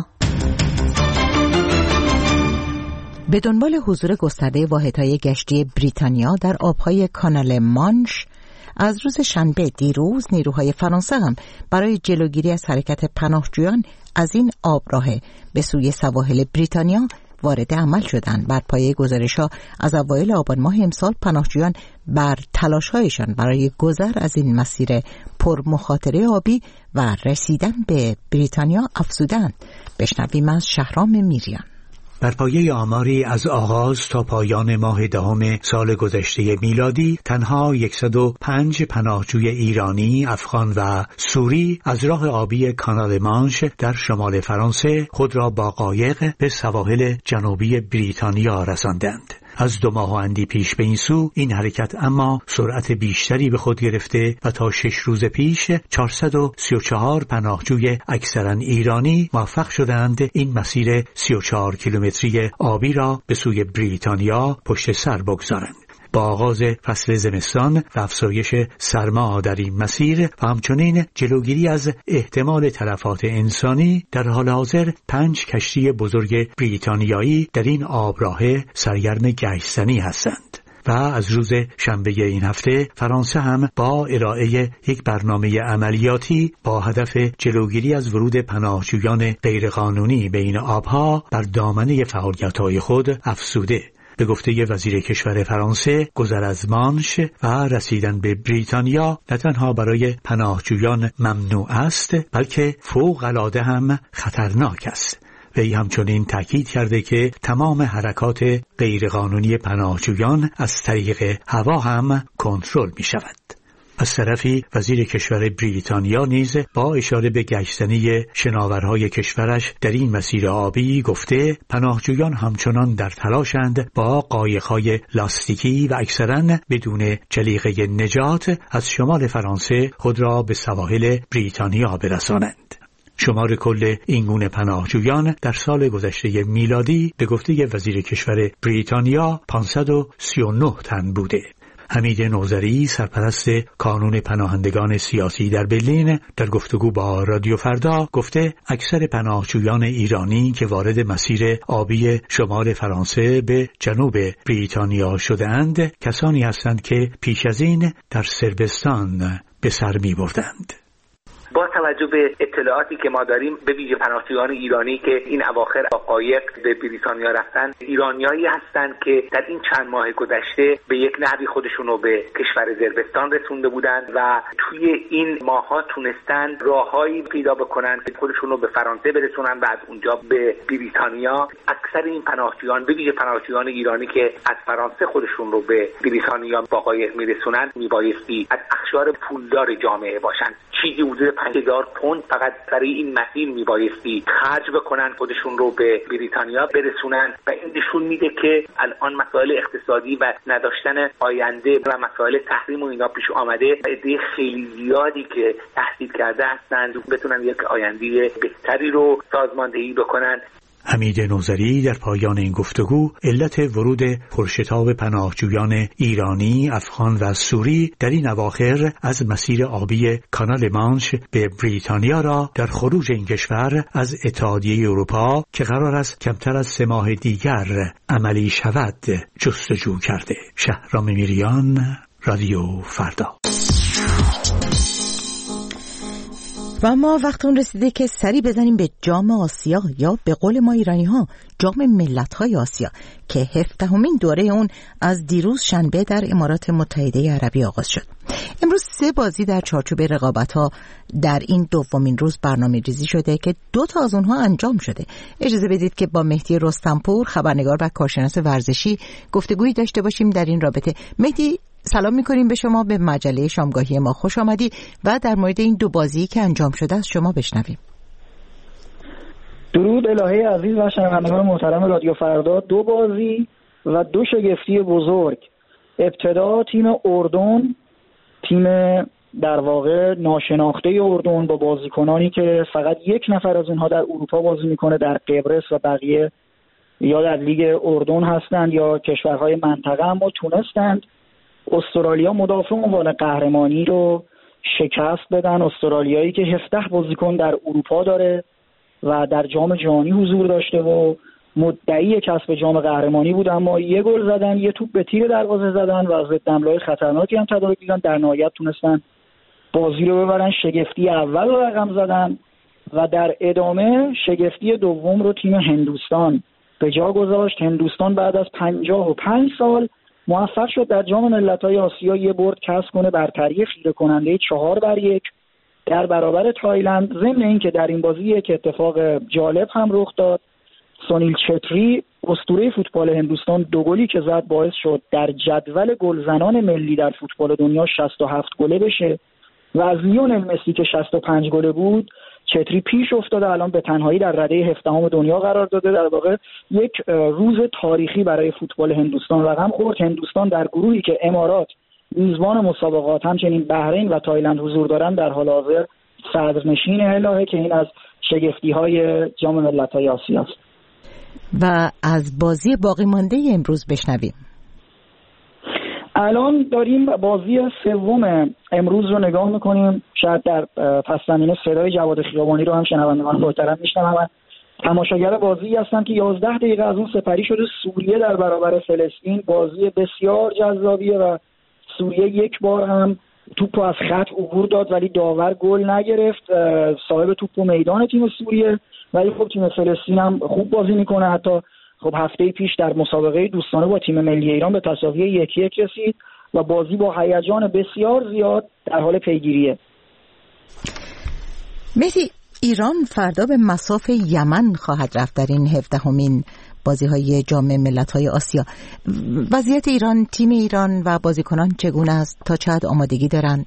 به دنبال حضور گسترده واحدهای گشتی بریتانیا در آبهای کانال مانش از روز شنبه دیروز نیروهای فرانسه هم برای جلوگیری از حرکت پناهجویان از این آبراه به سوی سواحل بریتانیا وارد عمل شدند. بر پایه گزارش‌ها از اوایل آبان ماه امسال پناهجویان بر تلاش‌هایشان برای گذر از این مسیر پرمخاطره آبی و رسیدن به بریتانیا افزودند. بشنویم از شهرام میریان. بر پایه آماری از آغاز تا پایان ماه دهم سال گذشته میلادی تنها 105 پناهجوی ایرانی، افغان و سوری از راه آبی کانال مانش در شمال فرانسه خود را با قایق به سواحل جنوبی بریتانیا رساندند. از 2 ماه و اندی پیش به این سو این حرکت اما سرعت بیشتری به خود گرفته و تا 6 روز پیش 434 پناهجوی اکثرا ایرانی موفق شدند این مسیر 34 کیلومتری آبی را به سوی بریتانیا پشت سر بگذارند. با آغاز فصل زمستان و افزایش سرما در این مسیر و همچنین جلوگیری از احتمال تلفات انسانی، در حال حاضر 5 کشتی بزرگ بریتانیایی در این آبراه سرگرم گشتنی هستند. و از روز شنبه این هفته فرانسه هم با ارائه یک برنامه عملیاتی با هدف جلوگیری از ورود پناهجویان غیرقانونی به این آبها بر دامنه فعالیت‌های خود افزوده. به گفته وزیر کشور فرانسه، گذر از مانش و رسیدن به بریتانیا نه تنها برای پناهجویان ممنوع است، بلکه فوق‌العاده هم خطرناک است. وی همچنین تاکید کرده که تمام حرکات غیرقانونی پناهجویان از طریق هوا هم کنترل می شود. از طرفی وزیر کشور بریتانیا نیز با اشاره به گشتنی شناورهای کشورش در این مسیر آبی گفته پناهجویان همچنان در تلاشند با قایق‌های لاستیکی و اکثراً بدون جلیقه نجات از شمال فرانسه خود را به سواحل بریتانیا برسانند. شمار کل این گونه پناهجویان در سال گذشته میلادی به گفته وزیر کشور بریتانیا 539 تن بوده. حمید نوذری، سرپرست کانون پناهندگان سیاسی در برلین، در گفتگو با رادیو فردا گفته اکثر پناهجویان ایرانی که وارد مسیر آبی شمال فرانسه به جنوب بریتانیا شده‌اند کسانی هستند که پیش از این در صربستان به سر می‌بردند. با توجه به اطلاعاتی که ما داریم به ویژه پناهجویان ایرانی که این اواخر با قایق به بریتانیا رفتن، ایرانیایی هستند که در این چند ماه گذشته به یک نحوی خودشون رو به کشور صربستان رسونده بودند و توی این ماه‌ها تونستن راههایی پیدا بکنن که خودشون رو به فرانسه برسونن و از اونجا به بریتانیا. اکثر این پناهجویان به ویژه پناهجویان ایرانی که از فرانسه خودشون رو به بریتانیا با قایق میرسونن میبایستی از اقشار پولدار جامعه باشن. چیزی حدود 5000 پوند فقط برای این مسیر میبایستی خرج بکنن خودشون رو به بریتانیا برسونن و این نشون میده که الان مسائل اقتصادی و نداشتن آینده و مسائل تحریم و اینا پیش آمده و عده خیلی زیادی که تحصیل کرده هستند بتونن یک آینده بهتری رو سازماندهی بکنن. حمید نوذری در پایان این گفتگو علت ورود پرشتاب پناهجویان ایرانی، افغان و سوری در این اواخر از مسیر آبی کانال مانش به بریتانیا را در خروج این کشور از اتحادیه اروپا که قرار است کمتر از 3 ماه دیگر عملی شود جستجو کرده. شهرام میریان، رادیو فردا. و ما وقت اون رسیده که سری بزنیم به جام آسیا یا به قول ما ایرانی ها جام ملت‌های آسیا که 17مین دوره اون از دیروز شنبه در امارات متحده عربی آغاز شد. امروز 3 بازی در چارچوب رقابت‌ها در این دومین روز برنامه‌ریزی شده که 2 تا از اونها انجام شده. اجازه بدید که با مهدی رستمپور، خبرنگار و کارشناس ورزشی گفتگویی داشته باشیم در این رابطه. مهدی، سلام میکنیم به شما، به مجله شامگاهی ما خوش آمدی و در مورد این دو بازی که انجام شده از شما بشنویم. درود الهه عزیز و شنوندگان محترم رادیو فردا. دو بازی و دو شگفتی بزرگ. ابتدا تیم اردن، تیم در واقع ناشناخته اردن با بازیکنانی که فقط یک نفر از اونها در اروپا بازی میکنه، در قبرس و بقیه یا در لیگ اردن هستند یا کشورهای منطقه، اما تونستند استرالیا مدافع عنوان قهرمانی رو شکست بدن. استرالیایی که 17 بازیکن در اروپا داره و در جام جهانی حضور داشته و مدعی کسب جام قهرمانی بود، اما یه گل زدن، یه توپ به تیر دروازه زدن و از ضد حمله‌های خطرناکی هم تدارک دیدن. در نهایت تونستن بازی رو ببرن، شگفتی اول رو رقم زدن و در ادامه شگفتی دوم رو تیم هندوستان به جا گذاشت. هندوستان بعد از 55 سال موفق شد در جام ملت‌های آسیا یه برد کسب کنه، برتری خیره کننده 4-1 در برابر تایلند. ضمن اینکه در این بازی یک اتفاق جالب هم رخ داد، سونیل چتری اسطوره فوتبال هندوستان دو گلی که زد باعث شد در جدول گلزنان ملی در فوتبال دنیا 67 گله بشه و از لیونل مسی که 65 گله بود چتری پیش افتاده، الان به تنهایی در رده 17 دنیا قرار داده. در واقع یک روز تاریخی برای فوتبال هندوستان رقم خورد. هندوستان در گروهی که امارات میزبان مسابقات، همچنین بحرین و تایلند حضور دارند، در حال حاضر صدرنشین الهه که این از شگفتی‌های جام ملت‌های آسیا است. و از بازی باقی مانده امروز بشنویم. الان داریم بازی سوم امروز رو نگاه میکنیم. شاید در پس زمینه صدای جواد خیابانی رو هم شنوندگان محترم میشنون. تماشاگر بازی هستن که 11 دقیقه از اون سپری شده سوریه در برابر فلسطین. بازی بسیار جذابیه و سوریه یک بار هم توپو از خط عبور داد ولی داور گل نگرفت. صاحب توپو میدان تیم سوریه، ولی خب تیم فلسطین هم خوب بازی میکنه. حتی خب هفته پیش در مسابقه دوستانه با تیم ملی ایران به تساوی 1-1 رسید و بازی با هیجان بسیار زیاد در حال پیگیریه. مهدی، ایران فردا به مصاف یمن خواهد رفت در این 17مین بازی‌های جام ملت‌های آسیا. وضعیت ایران، تیم ایران و بازیکنان چگونه است؟ تا چه حد آمادگی دارن؟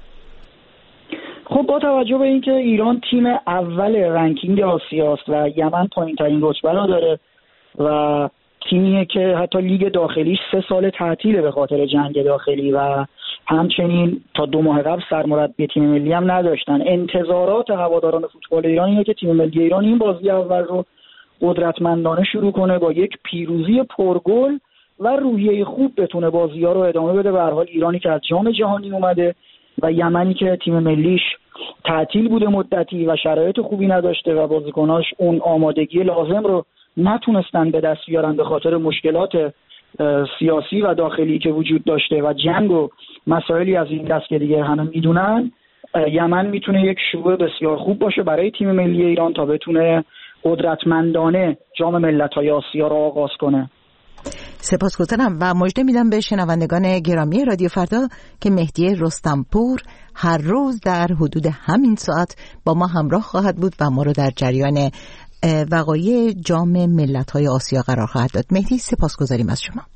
خب با توجه به اینکه ایران تیم اول رنکینگ آسیاست و یمن پایین‌ترین رتبه را داره و تیمیه که حتی لیگ داخلیش 3 سال تعطیله به خاطر جنگ داخلی و همچنین تا 2 ماه قبل سرمربی تیم ملی هم نداشتن. انتظارات هواداران فوتبال ایران اینه که تیم ملی ایران این بازی اول رو قدرتمندانه شروع کنه، با یک پیروزی پرگل و روحیه خوب بتونه بازی‌ها رو ادامه بده. به هر حال ایرانی که از جام جهانی اومده و یمنی که تیم ملیش تعطیل بوده مدتی و شرایط خوبی نداشته و بازیکناش اون آمادگی لازم رو نتونستن به دست بیارن به خاطر مشکلات سیاسی و داخلی که وجود داشته و جنگ و مسائلی از این دست که دیگه همه میدونن، یمن میتونه یک شروع بسیار خوب باشه برای تیم ملی ایران تا بتونه قدرتمندانه جام ملت‌های آسیا را آغاز کنه. سپاسگزارم و مژده میدم به شنوندگان گرامی رادیو فردا که مهدی رستمپور هر روز در حدود همین ساعت با ما همراه خواهد بود و ما رو در جریان وقایع جام ملت‌های آسیا قرار خواهد داد. مهدی، سپاسگزاریم از شما.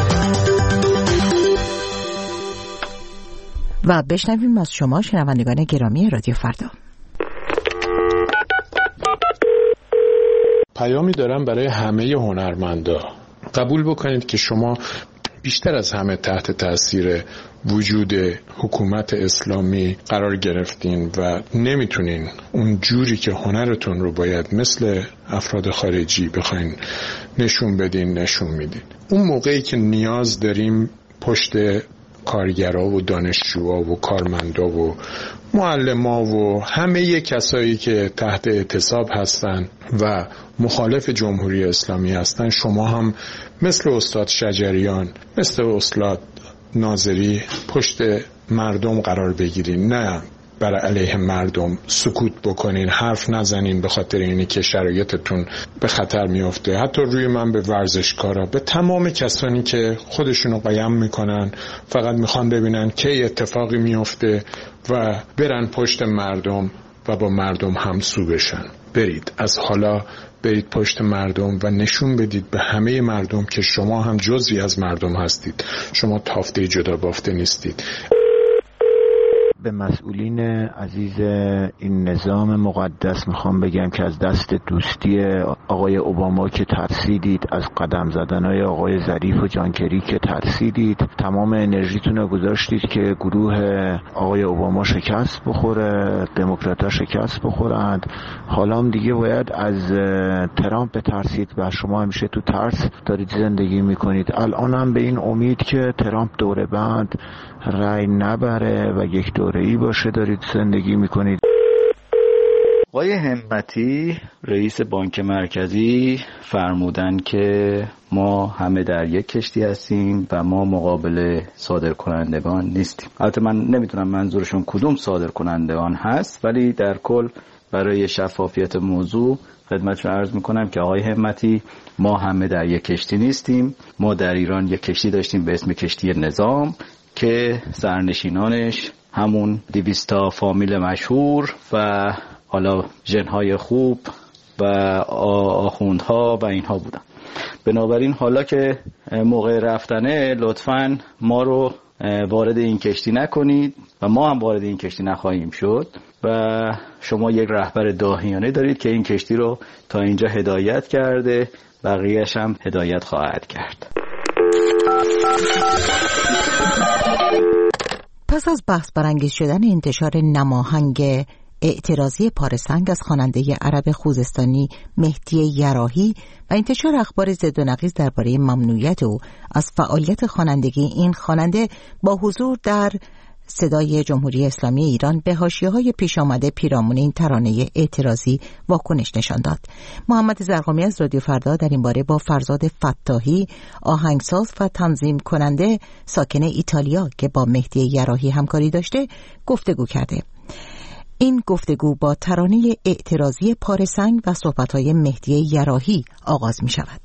و بشنویم از شما شنوندگان گرامی رادیو فردا. پیامی دارم برای همه هنرمندا. قبول بکنید که شما بیشتر از همه تحت تاثیر وجود حکومت اسلامی قرار گرفتین و نمیتونین اون جوری که هنرتون رو باید مثل افراد خارجی بخواین نشون بدین نشون میدین. اون موقعی که نیاز داریم پشت کارگرها و دانشجوها و کارمندا و معلما و همه کسایی که تحت اعتصاب هستن و مخالف جمهوری اسلامی هستن، شما هم مثل استاد شجریان، مثل استاد ناظری پشت مردم قرار بگیرین، نه برای علیه مردم سکوت بکنین، حرف نزنین به خاطر اینی که شرایطتون به خطر میفته. حتی روی من به ورزشکارا، به تمام کسانی که خودشونو قایم میکنن فقط میخوان ببینن کی اتفاقی میفته و برن پشت مردم و با مردم همسو بشن. برید از حالا برید پشت مردم و نشون بدید به همه مردم که شما هم جزئی از مردم هستید، شما تافته جدا بافته نیستید. به مسئولین عزیز این نظام مقدس میخوام بگم که از دست دوستی آقای اوباما که ترسیدید، از قدم زدنهای آقای ظریف و جان کری که ترسیدید، تمام انرژیتون رو گذاشتید که گروه آقای اوباما شکست بخوره، دموکرات‌ها شکست بخورند. حالا هم دیگه باید از ترامپ بترسید و شما همیشه تو ترس دارید زندگی میکنید. الان هم به این امید که ترامپ دوره بعد رای نبره و یک دوره‌ای باشه دارید زندگی میکنید. آقای همتی رئیس بانک مرکزی فرمودن که ما همه در یک کشتی هستیم و ما مقابل صادرکنندگان نیستیم. البته من نمیدونم منظورشون کدوم صادرکنندگان هست، ولی در کل برای شفافیت موضوع خدمتتون عرض میکنم که آقای همتی ما همه در یک کشتی نیستیم. ما در ایران یک کشتی داشتیم به اسم کشتی نظام که سرنشینانش همون 200 فامیل مشهور و حالا ژن‌های خوب و آخوندها و اینها بودن. بنابراین حالا که موقع رفتنه لطفاً ما رو وارد این کشتی نکنید و ما هم وارد این کشتی نخواهیم شد و شما یک رهبر داهیانه دارید که این کشتی رو تا اینجا هدایت کرده، بقیه‌اش هم هدایت خواهد کرد. پس از بحث برانگیز شدن انتشار نماهنگ اعتراضی پارسنگ از خواننده عرب خوزستانی مهدی یراحی و انتشار اخبار ضد و نقیض درباره ممنوعیت او از فعالیت خوانندگی این خواننده با حضور در صدای جمهوری اسلامی ایران به حاشیه‌های پیش آمده پیرامون این ترانه اعتراضی واکنش نشان داد. محمد زرقامی از رادیو فردا در این باره با فرزاد فتاحی، آهنگساز و تنظیم کننده ساکن ایتالیا که با مهدی یراحی همکاری داشته گفتگو کرده. این گفتگو با ترانه اعتراضی پارسنگ و صحبت‌های مهدی یراحی آغاز می شود.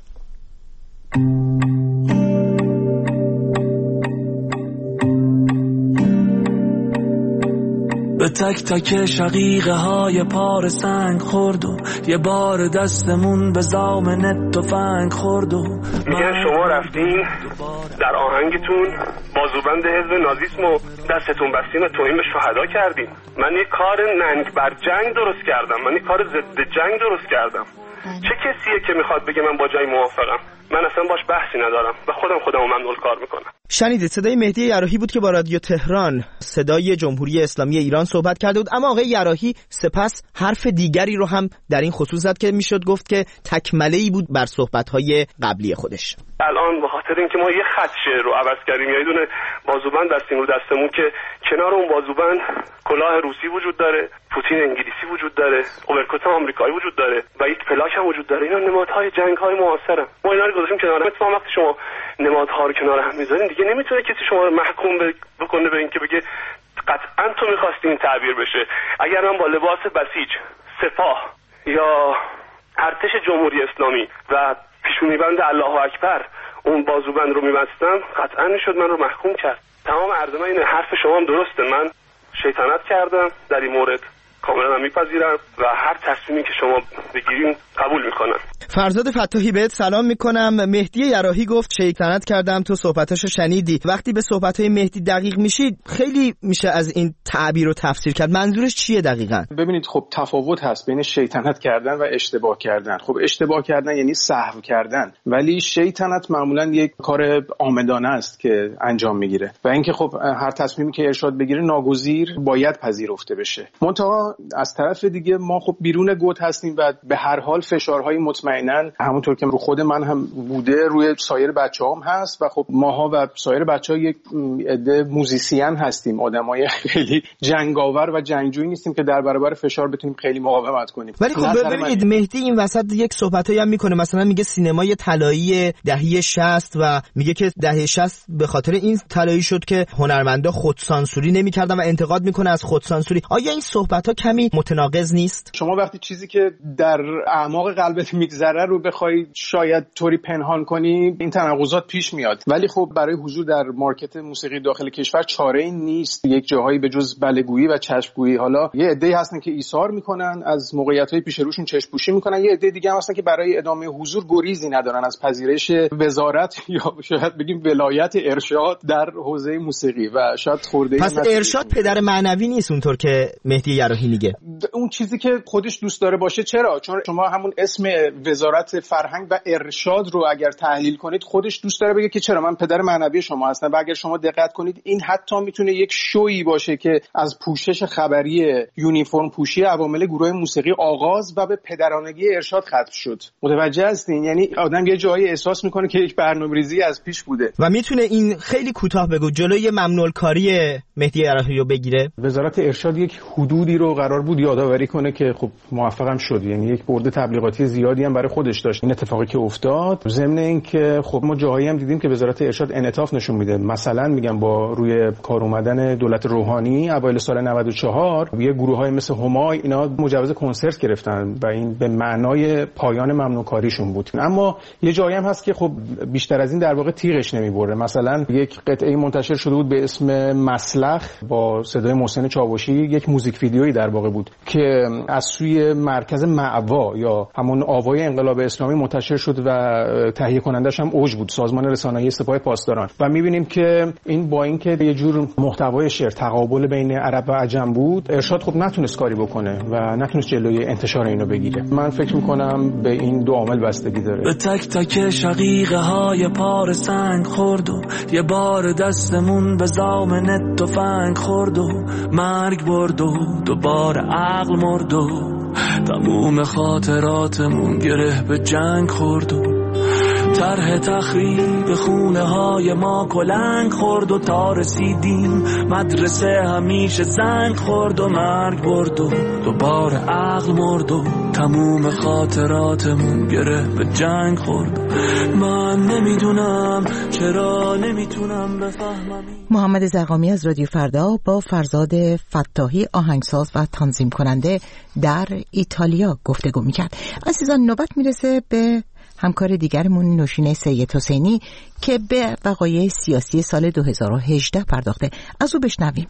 به تک تک شقیقه های پار سنگ خورد و یه بار دستمون به زامن تفنگ خورد و میگن شما رفتین در آهنگتون بازوبند حزب نازیسم و دستتون بستین و توهین به شهدا کردین. من یه کار ننگ بر جنگ درست کردم، من یه کار ضد جنگ درست کردم. چه کسیه که میخواد بگه من با جای موافقم؟ من اصلا باش بحثی ندارم و خودمو ممنون کار میکنم. شنیدید صدای مهدی یراحی بود که با رادیو تهران صدای جمهوری اسلامی ایران صحبت کرده بود. اما آقای یراحی سپس حرف دیگری رو هم در این خصوص زد که میشد گفت که تکمله‌ای بود بر صحبت‌های قبلی خودش. الان به خاطر اینکه ما یه خط شعر رو عوض کردیم، یه دونه بازوبند بستیم رو دستمون که کنار اون بازوبند کلاه روسی وجود داره، پوتین انگلیسی وجود داره، اوورکوت آمریکایی وجود داره و یک پلاک هم وجود داره. اینا نمادهای جنگ‌های معاصره. ما اینا رو گذاشتیم کنار. مثلا وقتی شما نمادها رو کنار هم میذارین دیگه نمیتونه کسی شما رو محکوم بکنه به اینکه بگه قطعاً تو می‌خواستی این تعبیر بشه. اگر من با لباس بسیج سپاه یا ارتش جمهوری اسلامی و پیشونیبند الله اکبر اون بازوبند رو می‌بستم، قطعاً میشد من رو محکوم کرد. تمام عرض من اینه، حرف شما هم درسته، من شیطنت کردم در این مورد، کاملا میپذیرم و هر تصمیمی که شما بگیرین قبول میکنم. فرزاد فتاحی بهت سلام میکنم. مهدی یراحی گفت شیطنت کردم، تو صحبتاشو شنیدی. وقتی به صحبتهای مهدی دقیق میشید خیلی میشه از این تعبیر رو تفسیر کرد. منظورش چیه دقیقاً؟ ببینید خب تفاوت هست بین شیطنت کردن و اشتباه کردن. خب اشتباه کردن یعنی سهو کردن، ولی شیطنت معمولا یک کار عامدانه است که انجام میگیره و اینکه خب هر تصمیمی که ارشاد بگیره ناگزیر باید پذیرفته بشه. منتها از طرف دیگه ما خب بیرون گوت هستیم و به هر حال فشارهای مطمئناً همونطور که رو خود من هم بوده روی سایر بچه‌هام هست و خب ماها و سایر بچه‌ها یک عده موزیسین هستیم، آدمای خیلی جنگاور و جنگجویی نیستیم که در برابر فشار بتونیم خیلی مقاومت کنیم. ولی خب ببینید مهدی این وسط یک صحبتایی هم میکنه، مثلا میگه سینمای طلایی دهه 60 و میگه که دهه 60 به خاطر این طلایی شد که هنرمندا خودسانسوری نمی‌کردن و انتقاد میکنه از خودسانسوری. آیا این صحبت‌ها کمی متناقض نیست؟ شما وقتی چیزی که در اعماق قلبت میگذره رو بخوای شاید طوری پنهان کنی، این تناقضات پیش میاد. ولی خب برای حضور در مارکت موسیقی داخل کشور چاره‌ای نیست یک جاهایی به جز بله‌گویی و چشمگویی. حالا یه عده‌ای هستن که ایثار میکنن، از موقعیت‌های پیش روشون چشم‌پوشی میکنن، یه عده دیگه هم هستن که برای ادامه حضور گریزی ندارن از پذیرش وزارت یا شاید بگیم ولایت ارشاد در حوزه موسیقی و شاید خورده. پس ارشاد پدر معنوی نیست اونطور که مهدی یراحی میگه. اون چیزی که خودش دوست داره باشه. چرا؟ چون شما همون اسم وزارت فرهنگ و ارشاد رو اگر تحلیل کنید خودش دوست داره بگه که چرا من پدر معنوی شما هستم. و اگر شما دقت کنید این حتی میتونه یک شویی باشه که از پوشش خبری یونیفرم پوشی عوامل گروه موسیقی آغاز و به پدرانگی ارشاد ختم شد. متوجه هستین؟ یعنی آدم یه جایی احساس میکنه که یک برنامه‌ریزی از پیش بوده. و میتونه این خیلی کوتاه بگو جلوی ممنوع کاری مهدی یراحی رو بگیره. وزارت ارشاد یک حدودی رو قرار بود یادآوری کنه که خب موفقم شد، یعنی یک برد تبلیغاتی زیادی هم برای خودش داشت این اتفاقی که افتاد. ضمن اینکه خب ما جاهایی هم دیدیم که وزارت ارشاد انعطاف نشون میده. مثلا میگم با روی کار اومدن دولت روحانی اوایل سال 94 یه گروه‌های مثل همای اینا مجوز کنسرت گرفتن و این به معنای پایان ممنوع کاریشون بود. اما یه جایی هم هست که خب بیشتر از این در واقع تیغش نمیبره. مثلا یک قطعه منتشر شده بود به اسم مسلخ با صدای محسن چاوشی، یک موزیک ویدیویی در واقع بود که از سوی مرکز معوا یا همون آوای انقلاب اسلامی منتشر شد و تهیه کنندش هم اوج بود، سازمان رسانه‌ای سپاه پاسداران. و می‌بینیم که این با اینکه یه جور محتوای شعر تقابل بین عرب و عجم بود، ارشاد خب نتونست کاری بکنه و نتونست جلوی انتشار اینو بگیره. من فکر می‌کنم به این دو عامل بستگی داره. به تک تک شقیقه های پار سنگ خورد و یه بار دستمون به زامن تفنگ خورد و مرگ برد و دوباره عقل مرد و تموم خاطراتمون گره به جنگ خورد و طرح تخریب خونه های ما کلنگ خورد و تا رسیدیم مدرسه همیشه زنگ خورد و مرگ برد و دوباره عقل مرد و تموم خاطراتمون گره به جنگ خورد. من نمیدونم چرا نمیتونم بفهمم. محمد زرقامی از رادیو فردا با فرزاد فتاحی آهنگساز و تنظیم کننده در ایتالیا گفتگو میکرد. عزیزان نوبت میرسه به همکار دیگرمون نوشین سید حسینی که به وقایع سیاسی سال 2018 پرداخته. از او بشنویم.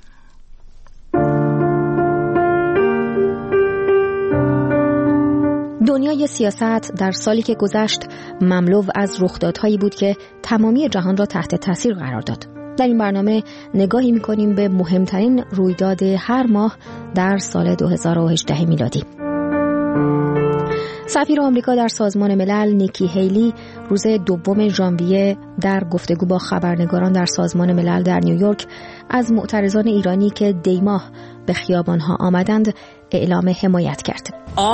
دنیای سیاست در سالی که گذشت مملو از رخدادهایی بود که تمامی جهان را تحت تاثیر قرار داد. در این برنامه نگاهی می‌کنیم به مهمترین رویداد هر ماه در سال 2018 میلادی. سفیر آمریکا در سازمان ملل نیکی هیلی روز 2 ژانویه در گفتگو با خبرنگاران در سازمان ملل در نیویورک از معترضان ایرانی که دیماه به خیابان‌ها آمدند اعلام حمایت کرد.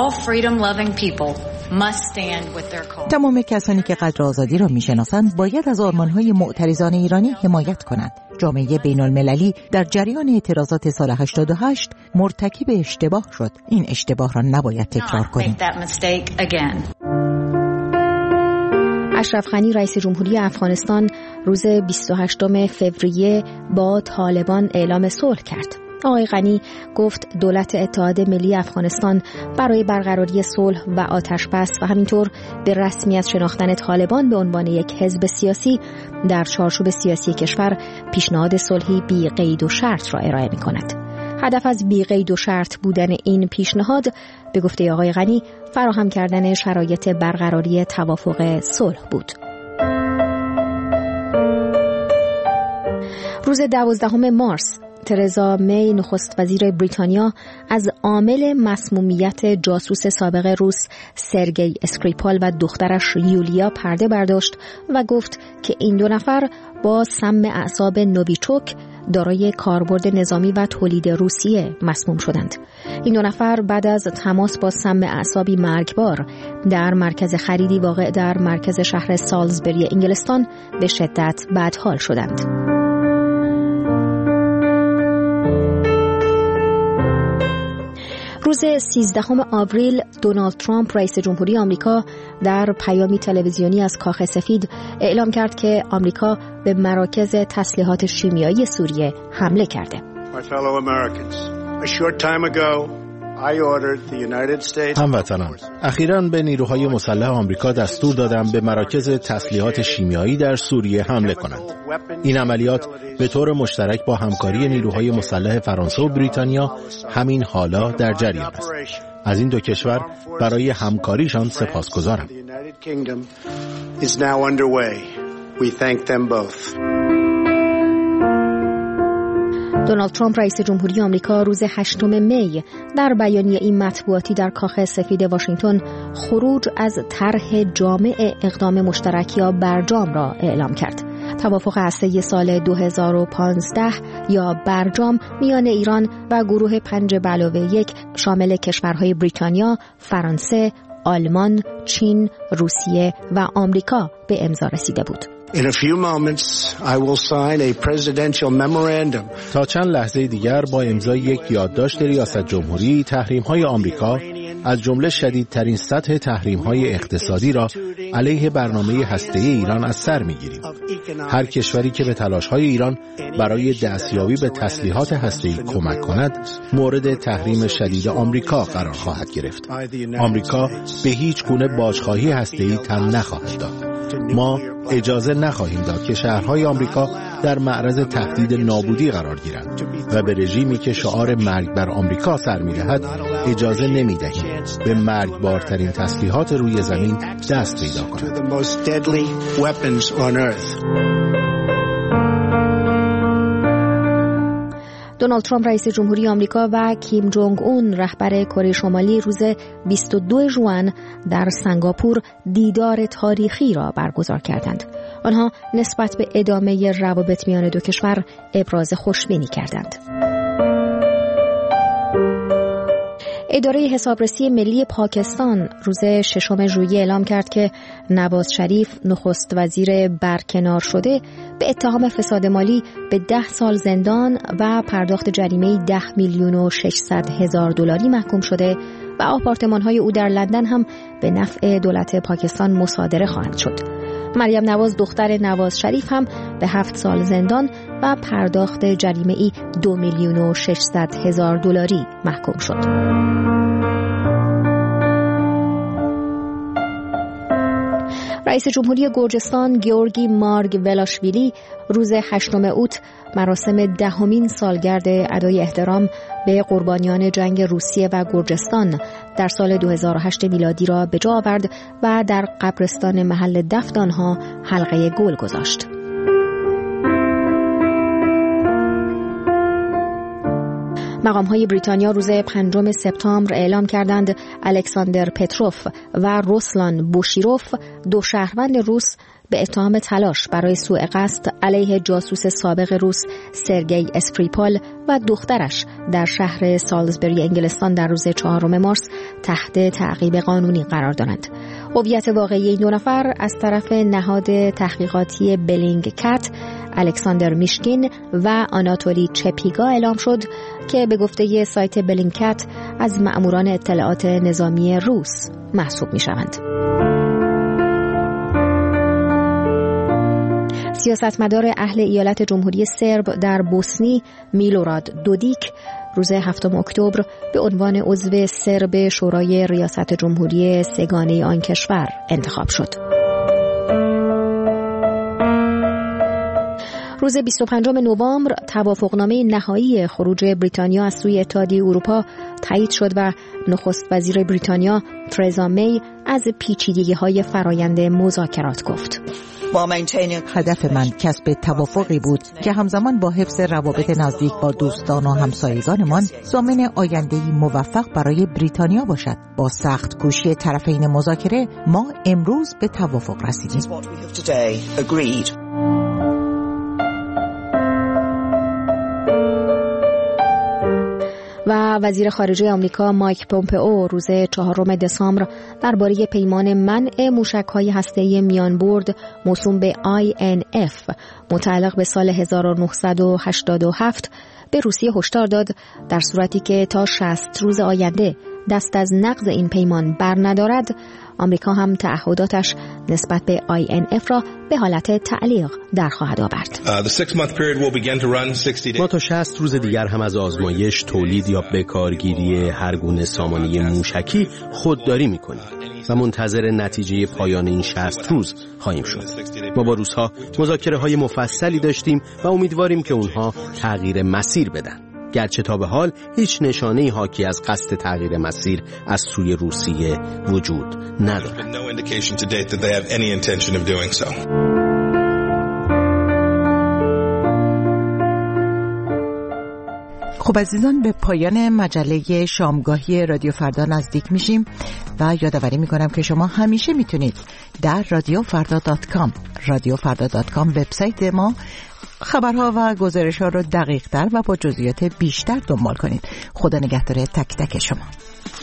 تمام کسانی که قدر آزادی را میشناسند باید از آرمان‌های معترضان ایرانی حمایت کنند. جامعه بین‌المللی در جریان اعتراضات سال 88 مرتکب اشتباه شد. این اشتباه را نباید تکرار کنیم. اشرف غنی رئیس جمهوری افغانستان روز 28 فوریه با طالبان اعلام صلح کرد. آقای غنی گفت دولت اتحاد ملی افغانستان برای برقراری صلح و آتشبس و همینطور به رسمیت شناختن طالبان به عنوان یک حزب سیاسی در چارچوب سیاسی کشور پیشنهاد صلحی بی قید و شرط را ارائه می کند. هدف از بی قید و شرط بودن این پیشنهاد به گفته آقای غنی فراهم کردن شرایط برقراری توافق صلح بود. روز 12 مارس ترزا می نخست وزیر بریتانیا از عامل مسمومیت جاسوس سابق روس سرگئی اسکریپال و دخترش یولیا پرده برداشت و گفت که این دو نفر با سم اعصاب نوویچوک دارای کاربرد نظامی و تولید روسیه مسموم شدند. این دو نفر بعد از تماس با سم اعصابی مرگبار در مرکز خریدی واقع در مرکز شهر سالزبری انگلستان به شدت بدحال شدند. روز 13 آوریل دونالد ترامپ رئیس جمهوری آمریکا در پیامی تلویزیونی از کاخ سفید اعلام کرد که آمریکا به مراکز تسلیحات شیمیایی سوریه حمله کرده. My fellow Americans, a short time ago هموطنان، اخیراً به نیروهای مسلح آمریکا دستور دادم به مراکز تسلیحات شیمیایی در سوریه حمله کنند. این عملیات به طور مشترک با همکاری نیروهای مسلح فرانسه و بریتانیا همین حالا در جریان است. از این دو کشور برای همکاریشان سپاسگزارم. دونالد ترامپ رئیس جمهوری آمریکا روز 8 می در بیانیه‌ای مطبوعاتی در کاخ سفید واشنگتن خروج از طرح جامع اقدام مشترک یا برجام را اعلام کرد. توافق هسته‌ای سال 2015 یا برجام میان ایران و گروه 5+1 شامل کشورهای بریتانیا، فرانسه، آلمان، چین، روسیه و آمریکا به امضا رسیده بود. In a few moments, I will sign a presidential memorandum. تا چند لحظه دیگر با امضای یک یادداشت ریاست جمهوری تحریم‌های آمریکا از جمله شدیدترین سطح تحریم‌های اقتصادی را علیه برنامه هسته‌ای ایران از سر می‌گیریم. هر کشوری که به تلاش‌های ایران برای دستیابی به تسلیحات هسته‌ای کمک کند، مورد تحریم شدید آمریکا قرار خواهد گرفت. آمریکا به هیچ گونه باجخواهی هسته‌ای تن نخواهد داد. ما اجازه نخواهیم داد که شهرهای آمریکا در معرض تهدید نابودی قرار گیرند و به رژیمی که شعار مرگ بر آمریکا سر می‌دهد اجازه نمی‌دهیم به مرگبارترین تسلیحات روی زمین دست پیدا کند. دونالد ترامپ رئیس جمهوری آمریکا و کیم جونگ اون رهبر کره شمالی روز 22 ژوئن در سنگاپور دیدار تاریخی را برگزار کردند. آنها نسبت به ادامه روابط میان دو کشور ابراز خوشبینی کردند. اداره حسابرسی ملی پاکستان روز 6 ژوئیه اعلام کرد که نواز شریف نخست وزیر برکنار شده به اتهام فساد مالی به 10 سال زندان و پرداخت جریمه 10,600,000 دلاری محکوم شده و آپارتمان‌های او در لندن هم به نفع دولت پاکستان مصادره خواهند شد. مریم نواز دختر نواز شریف هم به 7 سال زندان و پرداخت جریمه‌ای 2,600,000 دلاری محکوم شد. رئیس جمهوری گرجستان گیورگی مارگ ولاشویلی روز 8 اوت مراسم 10مین سالگرد ادای احترام به قربانیان جنگ روسیه و گرجستان در سال 2008 میلادی را به جا آورد و در قبرستان محل دفن آنها حلقه گل گذاشت. مقام‌های بریتانیا روز 5 سپتامبر اعلام کردند الکساندر پتروف و روسلان بوشیروف، دو شهروند روس، به اتهام تلاش برای سوء قصد علیه جاسوس سابق روس سرگئی اسکریپال و دخترش در شهر سالزبری انگلستان در روز 4 مارس تحت تعقیب قانونی قرار دارند. هویت واقعی این دو نفر از طرف نهاد تحقیقاتی بلینگکت، الکساندر میشکین و آناتولی چپیگا اعلام شد که به گفته سایت بلینگکت از مأموران اطلاعات نظامی روس محسوب می‌شوند. سیاستمدار اهل ایالت جمهوری سرب در بوسنی میلوراد دودیک روز 7 اکتبر به عنوان عضو سرب شورای ریاست جمهوری سگانه آن کشور انتخاب شد. روز 25 نوامبر توافقنامه نهایی خروج بریتانیا از سوی اتحادیه اروپا تایید شد و نخست وزیر بریتانیا ترزا می از پیچیدگی‌های فرایند مذاکرات گفت. هدف من کسب توافقی بود که همزمان با حفظ روابط نزدیک با دوستان و همسایگانمان ضامن آینده‌ای موفق برای بریتانیا باشد. با سخت کوشی طرفین مذاکره ما امروز به توافق رسیدیم. و وزیر خارجه آمریکا مایک پومپئو روز 4 دسامبر درباره پیمان منع موشک‌های هسته‌ای میانبرد موسوم به INF متعلق به سال 1987 به روسیه هشدار داد در صورتی که تا 60 روز آینده دست از نقض این پیمان بر ندارد، آمریکا هم تعهداتش نسبت به INF را به حالت تعلیق در خواهد آورد. ما تا 60 روز دیگر هم از آزمایش، تولید یا بکارگیری هر گونه سامانه موشکی خودداری می‌کنیم و منتظر نتیجه پایان این 60 روز خواهیم شد. ما با روس‌ها مذاکره‌های مفصلی داشتیم و امیدواریم که اونها تغییر مسیر بدن. گرچه تا به حال هیچ نشانه‌ای حاکی از قصد تغییر مسیر از سوی روسیه وجود ندارد. خب عزیزان، به پایان مجله شامگاهی رادیو فردا نزدیک میشیم و یادآوری میکنم که شما همیشه میتونید در radiofrda.com وبسایت ما خبرها و گزارش‌ها رو دقیق‌تر و با جزئیات بیشتر دنبال کنید. خدا نگهدار تک تک شما.